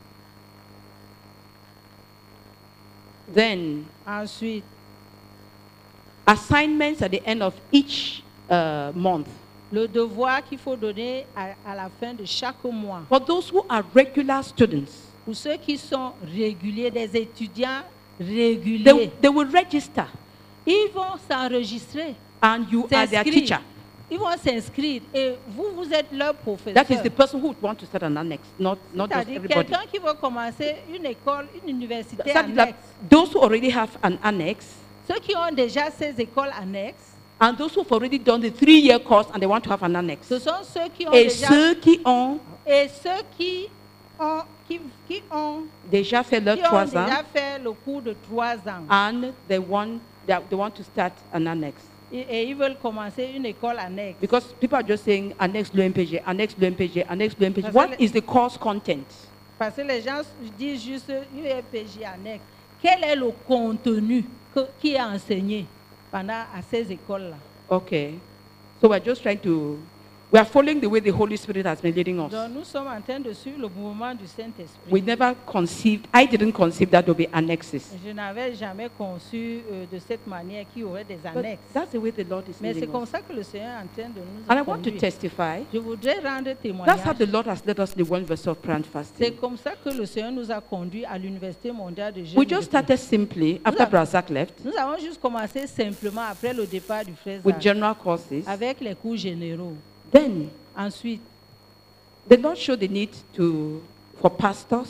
Then Ensuite, assignments at the end of each uh, month. le devoir qu'il faut donner à, à la fin de chaque mois. For those who are regular students, Pour ceux qui sont réguliers, des étudiants they, réguliers, they will register ils vont s'enregistrer, and you are their s'inscrire. teacher. Ils vont s'inscrire et vous, vous êtes leur professeur. That is the person who would want to start an annex, not, not just C'est-à-dire everybody. quelqu'un qui veut commencer une école, une université So that annexe. those who already have an annex Ceux qui ont déjà ces écoles annexes, and those who have already done the three-year course and they want to have an annex. ce sont ceux qui ont Et déjà ceux qui ont et ceux qui ont qui, qui ont, déjà fait leurs qui ont trois ans déjà fait le cours de trois ans and they want, they, they want to start an annex. et, et ils veulent commencer une école annexe. Because people are just saying annex le M P G, annex le M P G, annex le M P G. Parce What que les- is the course content? Parce que les gens disent juste U E P J annexe. Quel est le contenu que- qui est enseigné pendant à ces écoles-là? Okay. So we're just trying to, we are following the way the Holy Spirit has been leading us. Donc nous sommes en train de suivre le mouvement du Saint-Esprit. We never conceived, I didn't conceive that there will be annexes. Je n'avais jamais conçu euh, de cette manière qu'il y aurait des But annexes. that's the way the Lord is Mais c'est leading comme us. ça que le Seigneur est en train de nous And I want to conduire. testify. Je voudrais rendre That's how témoignage. the Lord has led us in the one verse of prayer and C'est fasting. comme ça que le Seigneur nous a conduits à l'Université mondiale de jeûne. We et de just prière. started simply after avons- Brazak left Nous avons juste commencé simplement après le départ du frère with Zach, general courses. avec les cours généraux. Then Ensuite, the Lord showed the need to for pastors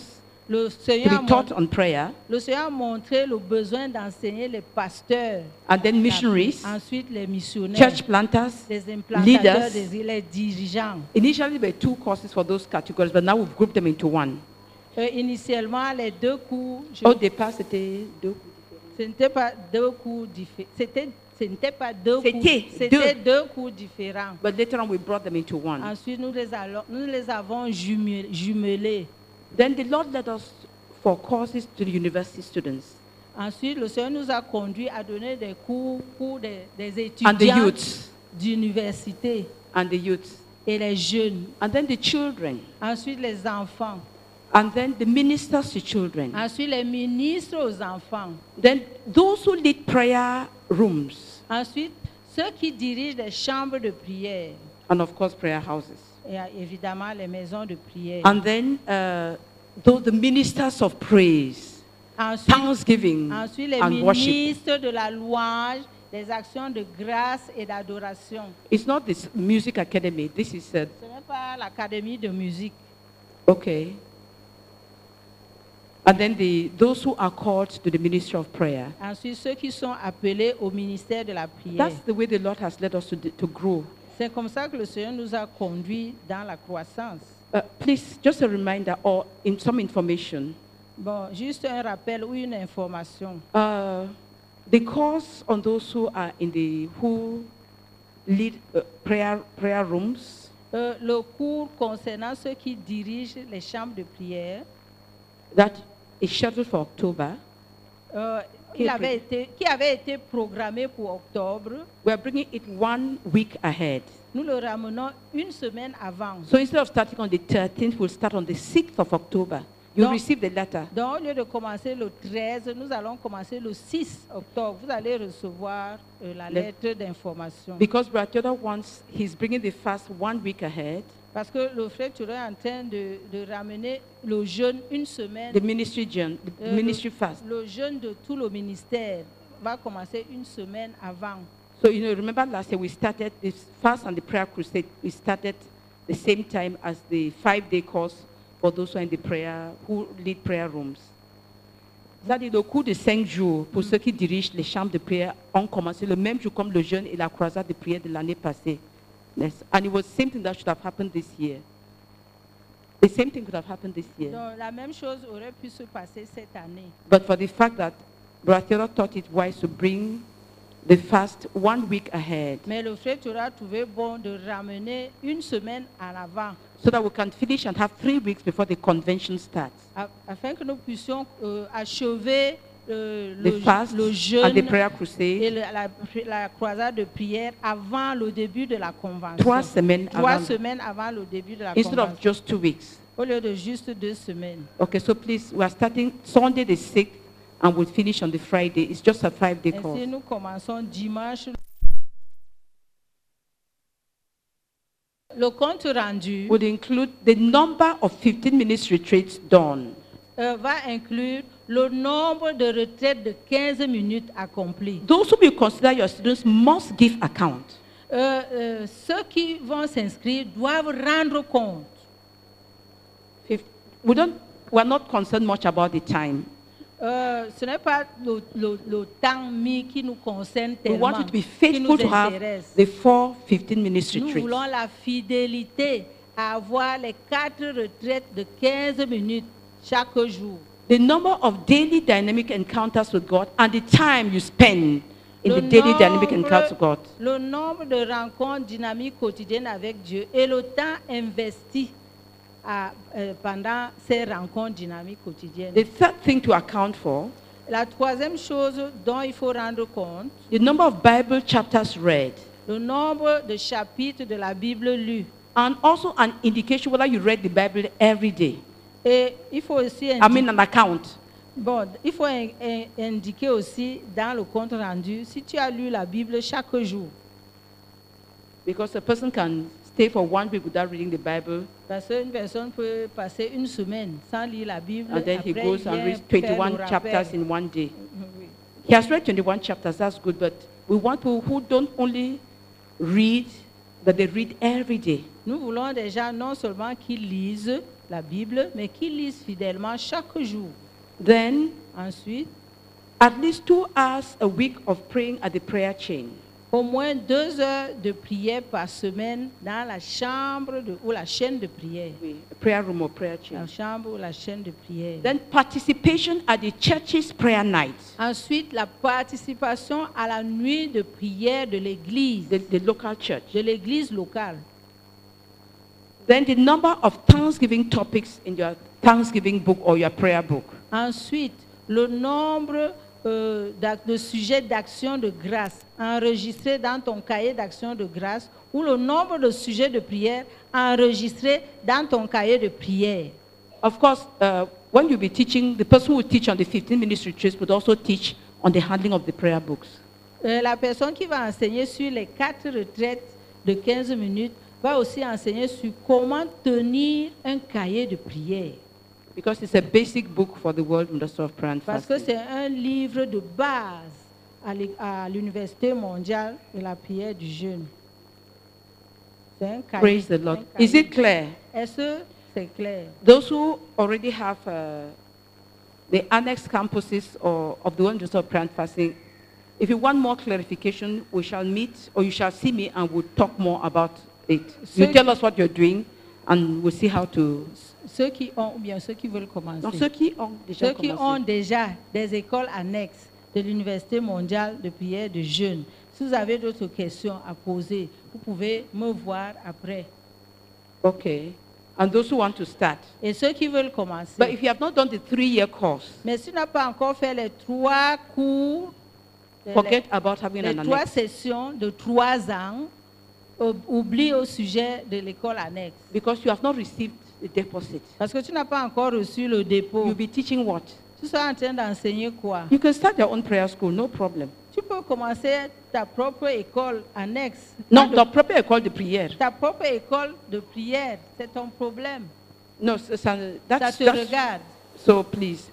Le to Seigneur, a be taught mon- on prayer, le Seigneur a montré le besoin d'enseigner les pasteurs, and then missionaries, ensuite les missionnaires, church planters, les implantateurs, leaders. des- les dirigeants. Initially, there were two courses for those categories, but now we've grouped them into one. Euh, initialement, les deux cours, je- Au départ, c'était deux cours. ce n'était pas deux cours différents. C'était, ce n'était pas deux cours. C'était C'était deux. deux cours différents. But later on, we brought them into one. Ensuite, nous les, allons- nous les avons jume- jumelés. Then the Lord led us for courses to the university students Ensuite, le Seigneur nous a conduits à donner des cours pour des, des and the étudiants youths d'université and the youths, et les jeunes. and then the children, Ensuite, les enfants. and then the ministers to children. Ensuite, les ministres aux enfants. Then those who lead prayer rooms, Ensuite, ceux qui dirigent les chambres de prière. and of course prayer houses. Et euh, évidemment, les maisons de prière. And then uh, those the ministers of praise, Ensuite, thanksgiving, ensuite, les and worship. ministres de la louange, des actions de grâce et d'adoration. It's not this music academy. This is uh, Ce n'est pas l'académie de musique. okay. And then the those who are called to the ministry of prayer. Ensuite, ceux qui sont appelés au ministère de la prière. That's the way the Lord has led us to, to grow. C'est comme ça que le Seigneur nous a conduits dans la croissance. Uh, please, just a reminder or in some information. Bon, juste un rappel ou une information. Uh, the course on those who are in the who lead uh, prayer prayer rooms. Euh, le cours concernant ceux qui dirigent les chambres de prière, That is scheduled for October. euh, Qui il est avait été, qui avait été programmé pour octobre, We are bringing it one week ahead. nous le ramenons une semaine avant. So instead of starting on the thirteenth, we'll start on the sixth of October. You'll No. receive the letter. Donc, au lieu de commencer le treize, nous allons commencer le six octobre. Vous allez recevoir euh, la Le- lettre d'information. Because Brother Theodore wants, he's bringing the fast one week ahead. Parce que le frère Thureau est en train de, de ramener le jeûne une semaine. The ministry, journ- the Euh, ministry le, fast. le jeûne de tout le ministère va commencer une semaine avant. So, you know, remember last year we started this fast and the prayer crusade. We started the same time as the five-day course for those who are in the prayer, who lead prayer rooms. C'est-à-dire le cours de cinq jours pour ceux qui dirigent les chambres de prière ont commencé le même jour comme le jeûne et la croisade de prière de l'année passée. Yes. And it was the same thing that should have happened this year. The same thing could have happened this year. Donc, la même chose aurait pu se passer cette année. But for the fact that Brother Theodore thought it wise to bring the fast one week ahead Mais le frère Thureau a trouvé bon de ramener une semaine en avant, so that we can finish and have three weeks before the convention starts. a- afin que nous puissions euh, achever euh, The le, fast le and the jeûne prayer et crusade, le- la, la croisade de prière avant le début de la convention. trois semaines Trois avant, semaines avant le début de la instead of convention. just two weeks. Au lieu de juste deux semaines. Okay, so please, we are starting Sunday the sixth and we'll finish on the Friday. It's just a five-day course. Ainsi, nous commençons dimanche. Le compte rendu Would include the number of fifteen minutes retreats done. euh, va inclure le nombre de retraites de quinze minutes accomplies. Those who you consider your students must give account. Euh, euh, ceux qui vont s'inscrire doivent rendre compte. Fif- We don't, we are not concerned much about the time. Euh, ce n'est pas le, le- le temps mis qui nous concerne We tellement, want you to be qui nous faithful to have intéresse. the four fifteen minutes Nous retreats. voulons la fidélité à avoir les quatre retraites de quinze minutes chaque jour. The number of daily dynamic encounters with God and the time you spend in Le the daily dynamic nombre- encounters with God. Le nombre de rencontres dynamiques quotidiennes avec Dieu et le temps investi à, euh, pendant ces rencontres dynamiques quotidiennes. The third thing to account for, La troisième chose dont il faut rendre compte, the number of Bible chapters read, le nombre de chapitres de la Bible lus. and also an indication whether you read the Bible every day. Et il faut aussi I indiquer, mean an account. bon, il faut in- in- indiquer aussi dans le compte rendu si tu as lu la Bible chaque jour. Because a person can stay for one week without reading the Bible, Parce qu'une personne peut passer une semaine sans lire la Bible. and then he après, goes il and vient reads faire twenty-one le chapters rappel. in one day. Oui. He has read twenty-one chapters, that's good, but we want people who don't only read, but they read every day. Nous voulons des gens non seulement qui lisent, la Bible, mais qui lisent fidèlement chaque jour. Then, Ensuite, at least two hours a week of praying at the prayer chain. au moins deux heures de prière par semaine dans la chambre de, ou la chaîne de prière. Oui, a prayer room or prayer chain. La chambre ou la chaîne de prière. Then participation at the church's prayer night, Ensuite, la participation à la nuit de prière de l'église, the, the local church. de l'église locale. Then the number of Thanksgiving topics in your Thanksgiving book or your prayer book. Ensuite, le nombre euh, d'ac- de sujets d'action de grâce enregistrés dans ton cahier d'action de grâce ou le nombre de sujets de prière enregistrés dans ton cahier de prière. Of course, uh, when you'll be teaching, the person who will teach on the fifteen minute retreats would also teach on the handling of the prayer books. Euh, la personne qui va enseigner sur les quatre retraites de quinze minutes va aussi enseigner sur comment tenir un cahier de prière. Because it's a basic book for the World Ministry of Prayer and Parce que Fasting. c'est un livre de base à l'é- à l'Université mondiale de la prière du jeûne. C'est un cahier- Praise the un Lord. cahier. Is it clear? Est-ce que c'est clair? Those who already have uh, the annex campuses or of the World Ministry of Prayer and Fasting, if you want more clarification, we shall meet or you shall see me and we'll talk more about it. You So- tell us what you're doing and we'll see how to... Ceux qui ont, ou bien ceux qui veulent commencer. Donc ceux qui ont déjà Ceux qui commencé. ont déjà des écoles annexes de l'Université mondiale de prière de jeunes. Si vous avez d'autres questions à poser, vous pouvez me voir après. Okay. And those who want to start. Et ceux qui veulent commencer. But if you have not done the three-year course, Mais si tu n'as pas encore fait les trois cours, les- forget about having les an trois annex. sessions de trois ans, ou- oublie au sujet de l'école annexe. Because you have not received the deposit. Parce que tu n'as pas encore reçu le dépôt. You'll be teaching what? Tu seras en train d'enseigner quoi? You can start your own prayer school, no problem. Tu peux commencer ta propre école annexe. Non, Pas ta de- propre école de prière. ta propre école de prière, c'est ton problème. No, so, so Ça that's, te that's regarde. so please.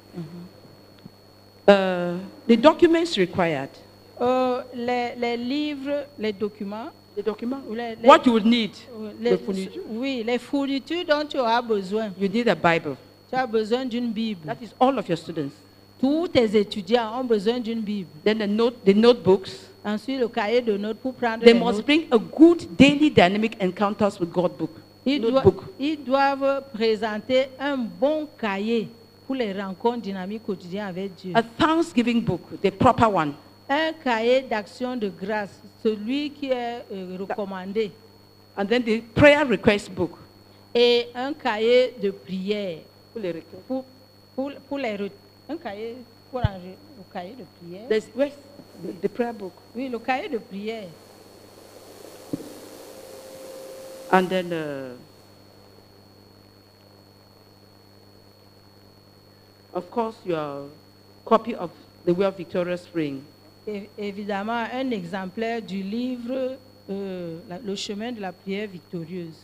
Uh, the documents required. Euh, les, les livres, les documents, The document. ou les, les- What you would need. les- the fournitures. oui, les fournitures dont tu auras besoin. You need a Bible. Tu as besoin d'une Bible. That is all of your students. Tous tes étudiants ont besoin d'une Bible. Then the note, the notebooks. Ensuite, le cahier de notes pour prendre They les must notes. bring a good daily dynamic encounters with God book. Ils, doivent- Notebook. ils doivent présenter un bon cahier pour les rencontres dynamiques quotidiennes avec Dieu. A Thanksgiving book, the proper one. Un cahier d'action de grâce, celui qui est euh, recommandé. And then the prayer request book. Et un cahier de prière. Pour les requêtes. Pour, pour, pour les re- un cahier pour enre- le cahier de prière. There's, where's the, the prayer book? Oui, le cahier de prière. And then uh, of course your copy of The Way of Victorious Spring. Et évidemment, un exemplaire du livre euh, la- Le chemin de la prière victorieuse.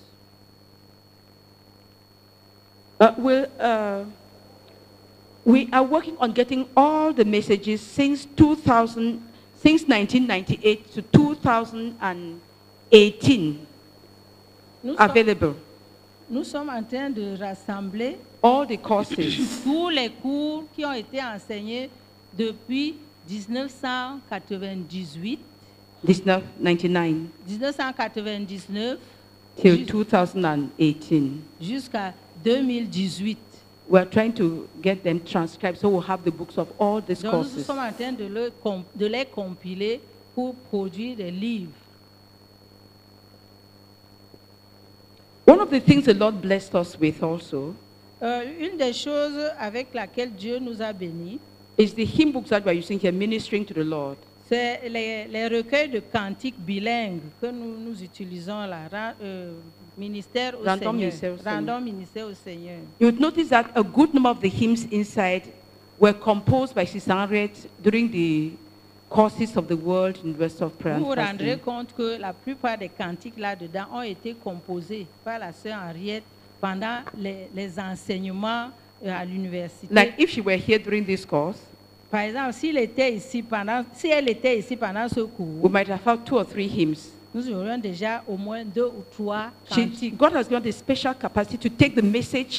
Uh, we'll, uh, we are working on getting all the messages since two thousand, since nineteen ninety-eight to two thousand eighteen Nous sommes, available. nous sommes en train de rassembler All the courses. tous les cours qui ont été enseignés depuis mille neuf cent quatre-vingt-dix-huit, This now ninety-nine mille neuf cent quatre-vingt-dix-neuf till jus- two thousand eighteen. jusqu'à deux mille dix-huit. We're trying to get them transcribed so we'll have the books of all these Donc nous courses. sommes en train de, le com- de les compiler pour produire des livres. One of the things the Lord blessed us with also Euh, une des choses avec laquelle Dieu nous a bénis, is the hymn books that we're using here, Ministering to the Lord. c'est les, les recueils de cantiques bilingues que nous, nous utilisons là, Ran- euh, ministère au Random Seigneur. ministère au Seigneur. Random ministère au Seigneur. You would notice that a good number of the hymns inside were composed by Sister Henriette during the courses of the World University of Prayer Vous and vous rendrez Fasting. compte que la plupart des cantiques là-dedans ont été composés par la sœur Henriette pendant les, les enseignements euh, à l'université. Like if she were here during this course, Par exemple, s'il était ici pendant, si elle était ici pendant ce cours, we might have had two or three hymns. nous aurions déjà au moins deux ou trois She, cantiques. God has given a special capacity to take the message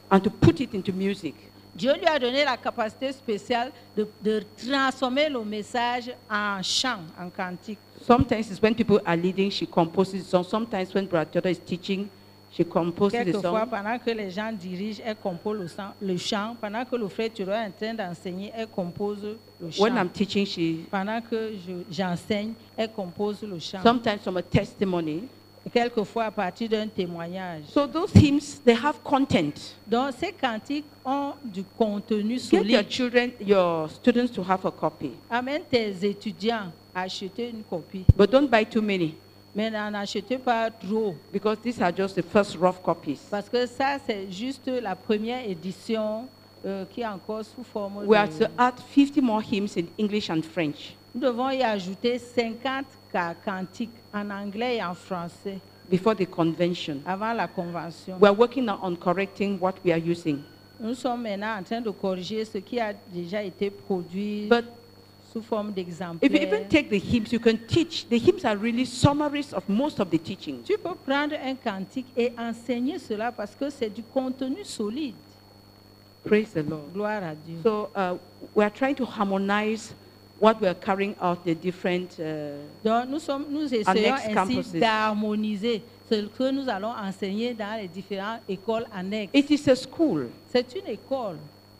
and to put it into music. Dieu lui a donné la capacité spéciale de, de transformer le message en chant, en cantique. Sometimes it's when people are leading, she composes songs. Sometimes when Brother Theodore is teaching, she composes the Quelquefois, song. pendant que les gens dirigent, elle compose le, sang- le chant. Pendant que le frère Thureau est en train d'enseigner, elle compose le chant. When I'm teaching, she Pendant que je- j'enseigne, elle compose le chant. sometimes from a testimony. Quelquefois à partir d'un témoignage. So those hymns, they have content. Donc ces cantiques ont du contenu Get your solide. children, your students to have a copy, Amène tes étudiants à acheter une copie. but don't buy too many Mais n'en achetez pas trop. because these are just the first rough copies. Parce que ça, c'est juste la première édition euh, qui est encore sous forme We are de... to add fifty more hymns in English and French Nous devons y ajouter cinquante ca- cantiques en anglais et en français before the convention. avant la convention. We are working now on correcting what we are using. Nous sommes maintenant en train de corriger ce qui a déjà été produit But sous forme if you d'exemplaires. even take the hymns, you can teach. The hymns are really summaries of most of the teachings. Tu peux prendre un cantique et enseigner cela parce que c'est du contenu solide. Praise the Lord. Gloire à Dieu. So uh, we are trying to harmonize what we are carrying out the different. Uh, Donc nous, sommes, nous essayons Annex ainsi campuses. d'harmoniser ce que nous allons enseigner dans les différentes écoles annexes. it is a school. C'est une école.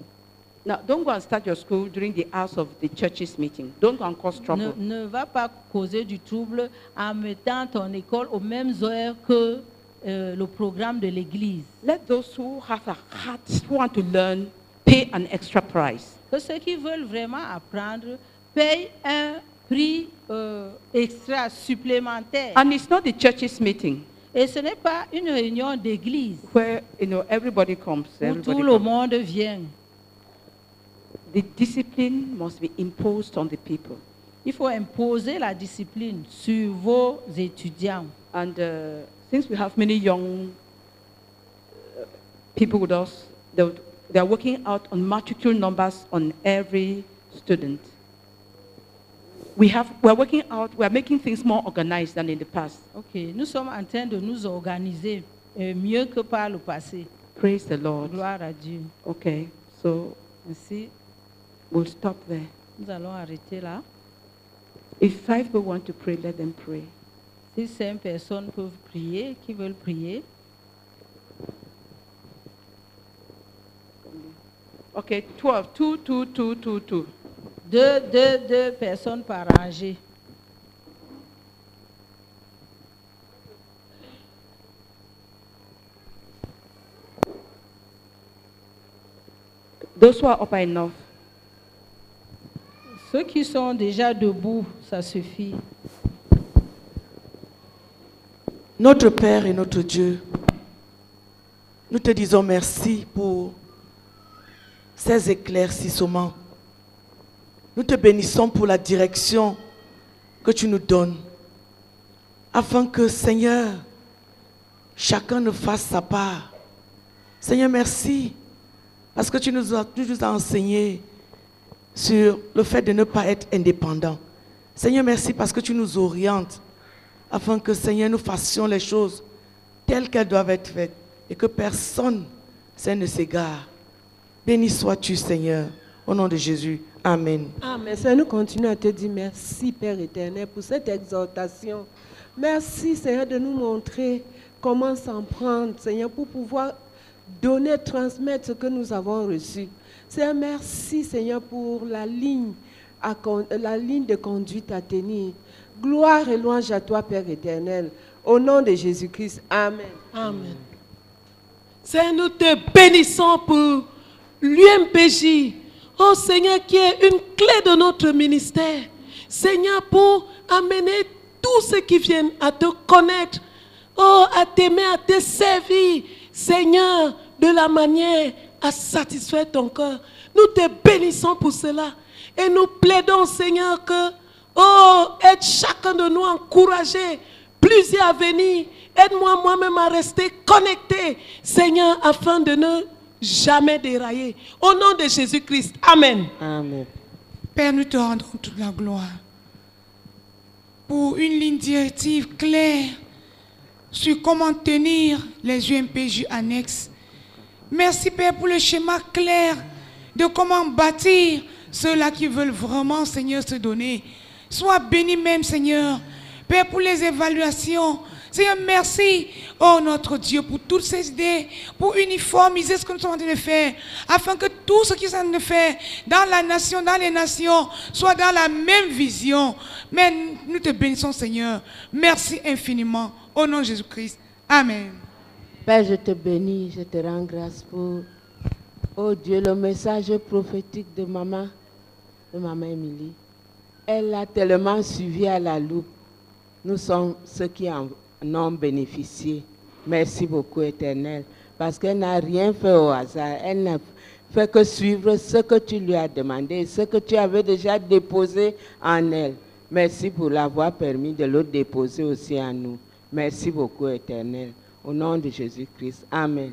Now, don't go and start your school during the hours of the church's meeting. Don't go and cause Ne, trouble. ne va pas causer du trouble en mettant ton école aux mêmes heures que euh, le programme de l'église. Let those who have a heart, who want to learn, pay an extra price. Que ceux qui veulent vraiment apprendre payent un prix euh, extra supplémentaire. And it's not the church's meeting Et ce n'est pas une réunion d'église where you know everybody comes. où Everybody tout le comes. monde vient. The discipline must be imposed on the people. Il faut imposer la discipline sur vos étudiants. And uh, since we have many young uh, people with us, they, would- they are working out on matricule numbers on every student. We have, we are working out, we are making things more organized than in the past. Ok, nous sommes en train de nous organiser euh, mieux que par le passé. Praise the Lord. Gloire à Dieu. Okay, so Ainsi, we'll stop there. nous allons arrêter là. If five people want to pray, let them pray. Si cinq personnes peuvent prier, qui veulent prier, Okay, twelve, two, two, two, two, two. deux, deux, deux personnes par rangée. Those who are up are enough. Ceux qui sont déjà debout, ça suffit. Notre Père et notre Dieu, nous te disons merci pour ces éclaircissements. Nous te bénissons pour la direction que tu nous donnes, afin que, Seigneur, chacun ne fasse sa part. Seigneur, merci, parce que tu nous as, tu nous as enseigné sur le fait de ne pas être indépendant. Seigneur, merci parce que tu nous orientes, afin que, Seigneur, nous fassions les choses telles qu'elles doivent être faites et que personne, Seigneur, ne s'égare. Béni sois-tu, Seigneur, au nom de Jésus. Amen. Amen. Seigneur, nous continuons à te dire merci, Père éternel, pour cette exhortation. Merci, Seigneur, de nous montrer comment s'en prendre, Seigneur, pour pouvoir donner, transmettre ce que nous avons reçu. Seigneur, merci, Seigneur, pour la ligne, à con- la ligne de conduite à tenir. Gloire et louange à toi, Père éternel. Au nom de Jésus-Christ. Amen. Amen. Seigneur, nous te bénissons pour l'U M P J. Oh Seigneur, qui est une clé de notre ministère. Seigneur, pour amener tous ceux qui viennent à te connaître, oh, à t'aimer, à te servir. Seigneur, de la manière à satisfaire ton cœur. Nous te bénissons pour cela. Et nous plaidons, Seigneur, que, oh, aide chacun de nous encouragé, plusieurs à venir. Aide-moi moi-même à rester connecté, Seigneur, afin de ne jamais dérailler. Au nom de Jésus-Christ. Amen. Amen. Père, nous te rendons toute la gloire pour une ligne directive claire sur comment tenir les U M P J annexes Merci, Père, pour le schéma clair de comment bâtir ceux-là qui veulent vraiment, Seigneur, se donner. Sois béni même, Seigneur. Père, pour les évaluations. Seigneur, merci, oh notre Dieu, pour toutes ces idées, pour uniformiser ce que nous sommes en train de faire, afin que tout ce qui sont en train de faire dans la nation, dans les nations, soit dans la même vision. Mais nous te bénissons, Seigneur. Merci infiniment. Au nom de Jésus-Christ. Amen. Père, je te bénis, je te rends grâce pour, oh Dieu, le message prophétique de maman, de maman Émilie. Elle a tellement suivi à la loupe. Nous sommes ceux qui en ont bénéficié. Merci beaucoup, Éternel, parce qu'elle n'a rien fait au hasard. Elle n'a fait que suivre ce que tu lui as demandé, ce que tu avais déjà déposé en elle. Merci pour l'avoir permis de le déposer aussi en nous. Merci beaucoup, Éternel. Au nom de Jésus-Christ. Amen.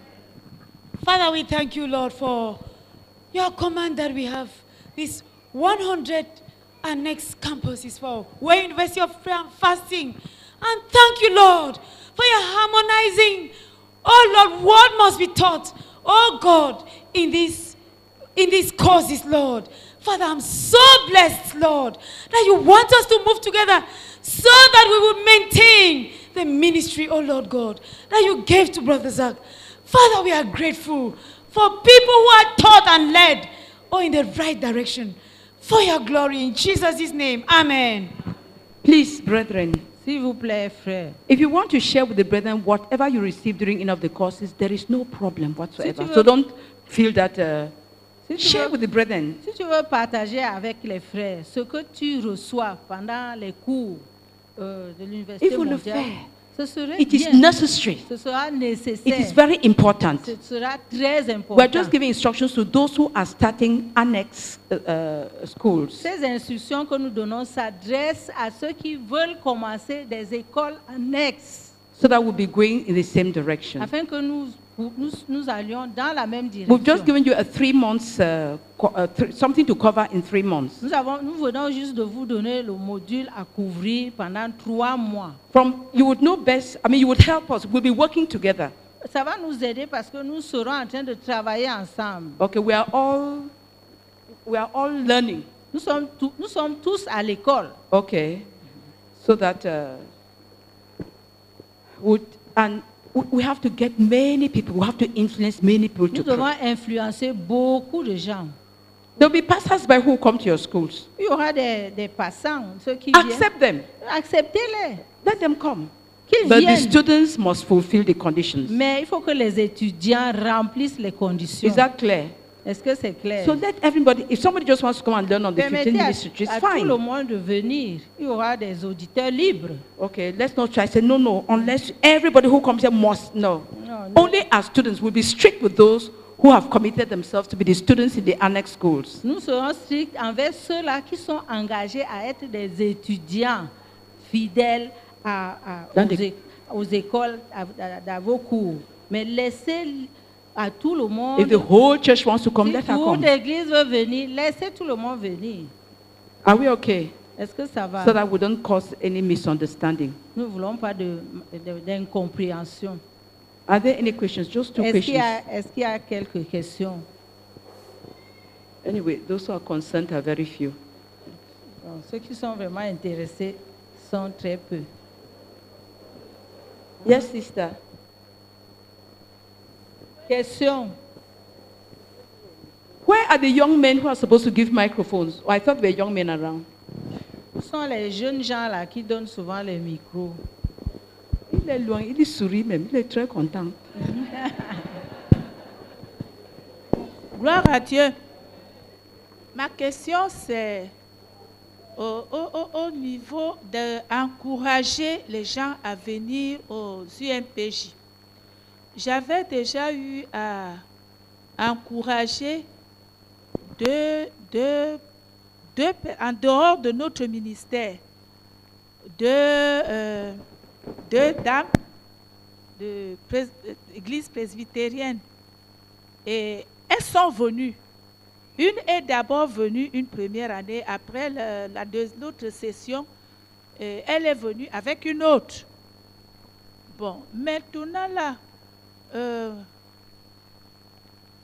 Father, we thank you, Lord, for your command that we have this one hundred annex campuses for Way University of Prayer and Fasting. And thank you, Lord, for your harmonizing. Oh, Lord, what must be taught, oh God, in this in these courses, Lord. Father, I'm so blessed, Lord, that you want us to move together so that we will maintain the ministry, oh Lord God, that you gave to Brother Zach. Father, we are grateful for people who are taught and led, oh, in the right direction, for your glory, in Jesus' name. Amen. Please, brethren, S'il vous plaît, frère. if you want to share with the brethren whatever you receive during any of the courses, there is no problem whatsoever. veux- So don't feel that. Uh, Si tu, share veux, with the brethren. si tu veux partager avec les frères ce que tu reçois pendant les cours euh, de l'université Il faut le mondiale, faire. ce serait It is bien. necessary. Ce sera It nécessaire. is very important. Ce sera très We important. are just giving instructions to those who are starting annex uh, uh, schools. Ces instructions que nous donnons s'adressent à ceux qui veulent commencer des écoles annexes, So that we'll be going in the same direction. afin que nous, nous, nous allions dans la même We've direction. just given you a three months, uh, co- uh, th- something to cover in three months. Nous, avons, nous venons juste de vous donner le module à couvrir pendant trois mois. From you would know best. I mean, you would help us. We'll be working together. Ça va nous aider parce que nous serons en train de travailler ensemble. Okay, we are all we are all learning. Nous sommes, tous- nous sommes tous à l'école. Okay, so that uh, would and we- we have to get many people. We have to influence many people Nous to devons pray. influencer beaucoup de gens. There'll be passers-by who come to your schools. Il y aura des, des passants, ceux qui viennent. Accept them. Acceptez-les, Let them come. qu'ils But the viennent. students must fulfill the conditions. Mais il faut que les étudiants remplissent les conditions. Is that clear? Est-ce que c'est clair? So let everybody, if somebody just wants to come and learn on the fifteen Permettez à, minute street, it's à tout le fine. monde de venir. Il y aura des auditeurs libres. Okay, let's not try to say no, no, unless everybody who comes here must know. No, no. Only as students will be strict with those who have committed themselves to be the students in the annex schools. Nous serons stricts envers ceux-là qui sont engagés à être des étudiants fidèles à, à- Dans aux, des- é- aux écoles, à, à- à vos cours. Mais laissez à tout le monde, If the whole church wants to come, si let her toute come. l'église veut venir, laissez tout le monde venir. Are we okay? Est-ce que ça va? So that we don't cause any misunderstanding. Nous ne voulons pas de- de- d'incompréhension. Are there any questions? Just two Est-ce qu'il y, questions. a- est-ce qu'il y a quelques questions? Anyway, those who are concerned are very few. Bon, ceux qui sont vraiment intéressés sont très peu. Yes, sister. Question. Where are the young men who are supposed to give microphones? Oh, I thought there were young men around. Où sont les jeunes gens là qui donnent souvent les micros? Il est loin, il sourit même, il est très content. Gloire à Dieu. Ma question, c'est au, au- au- au niveau d'encourager les gens à venir aux U M P J. J'avais déjà eu à encourager deux, deux, deux pe- en dehors de notre ministère, deux, euh, deux dames de prés- euh, l'église presbytérienne. Et elles sont venues. Une est d'abord venue une première année, après le- la deux- l'autre session, euh, elle est venue avec une autre. Bon, maintenant là, euh,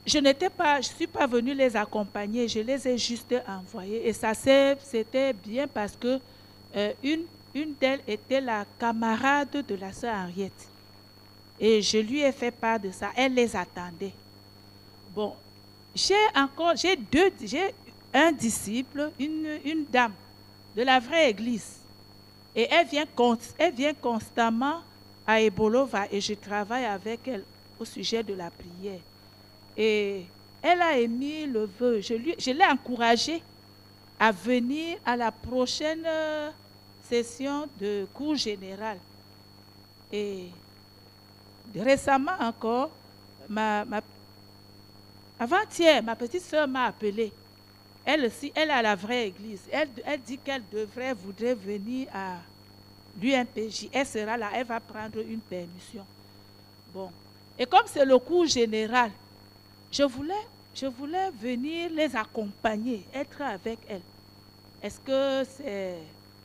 je n'étais pas, je suis pas venue les accompagner, je les ai juste envoyés. Et ça s'est- c'était bien parce que euh, une, une d'elles était la camarade de la sœur Henriette. Et je lui ai fait part de ça. Elle les attendait. Bon, j'ai encore, j'ai deux, j'ai un disciple, une, une dame de la vraie église. Et elle vient, cons- elle vient constamment à Ebolova et je travaille avec elle au sujet de la prière. Et elle a émis le vœu. Je, lui- je l'ai encouragée à venir à la prochaine euh, session de cours général. Et récemment encore, ma, ma, avant-hier, ma petite soeur m'a appelée. Elle aussi, elle est à la vraie église. Elle, elle dit qu'elle devrait, voudrait venir à l'U M P J. Elle sera là, elle va prendre une permission. Bon. Et comme c'est le cours général, je voulais, je voulais venir les accompagner, être avec elles. Est-ce que c'est...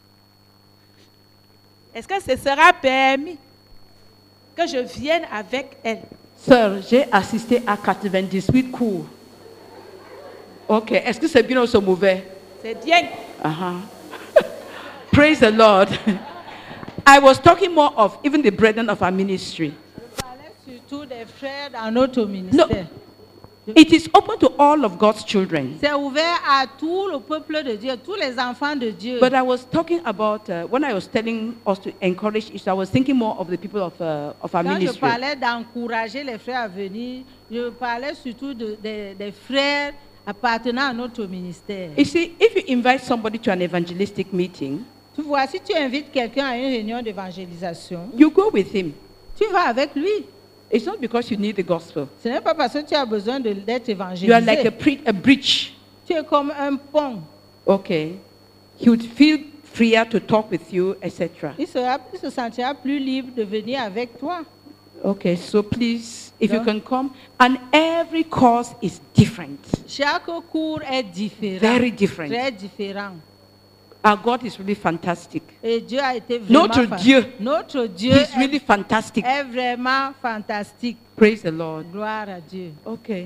Est-ce que ce sera permis que je vienne avec elles? Sœur, j'ai assisté à quatre-vingt-dix-huit cours. Ok, est-ce que c'est bien ou c'est mauvais? C'est bien. Uh-huh. Praise the Lord. I was talking more of even the brethren of our ministry. Je parlais surtout des frères dans notre No, ministère. it is open to all of God's children. C'est ouvert à tout le peuple de Dieu, tous les enfants de Dieu. But I was talking about, uh, when I was telling us to encourage each other, I was thinking more of the people of, uh, of our Quand je ministry. parlais d'encourager les frères à venir, je parlais surtout de- de- des frères appartenant à notre ministère. You see, if you invite somebody to an evangelistic meeting, Tu vois, si tu invites quelqu'un à une réunion d'évangélisation, you go with him. tu vas avec lui. It's not because you need the gospel. Ce n'est pas parce que tu as besoin de- d'être You are évangélisé. like a, pre- a bridge. Tu es comme un pont. Okay. He would feel freer to talk with you, et cetera. Il, sera, il se sentira plus libre de venir avec toi. Okay, so please, if you Yeah. can come, and every course is different. Chaque cours est différent. Very different. Très différent. Our God is really fantastic. Et Dieu a été vraiment... Notre fa- Dieu. Notre Dieu He's est, really fantastic. est vraiment fantastique. Praise the Lord. Gloire à Dieu. Okay.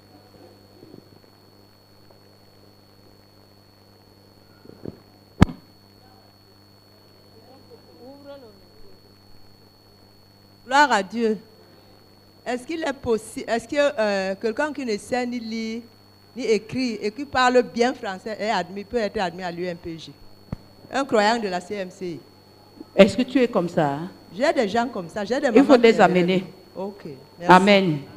Gloire à Dieu. Est-ce qu'il est possible, est-ce que euh, quelqu'un qui ne sait ni lire, ni écrire, et qui parle bien français est admis, peut être admis à l'U M P J? Un croyant de la C M C I. Est-ce que tu es comme ça? Hein? J'ai des gens comme ça, j'ai des Il faut mamans qui les les amener. aiment. Ok. Merci. Amen.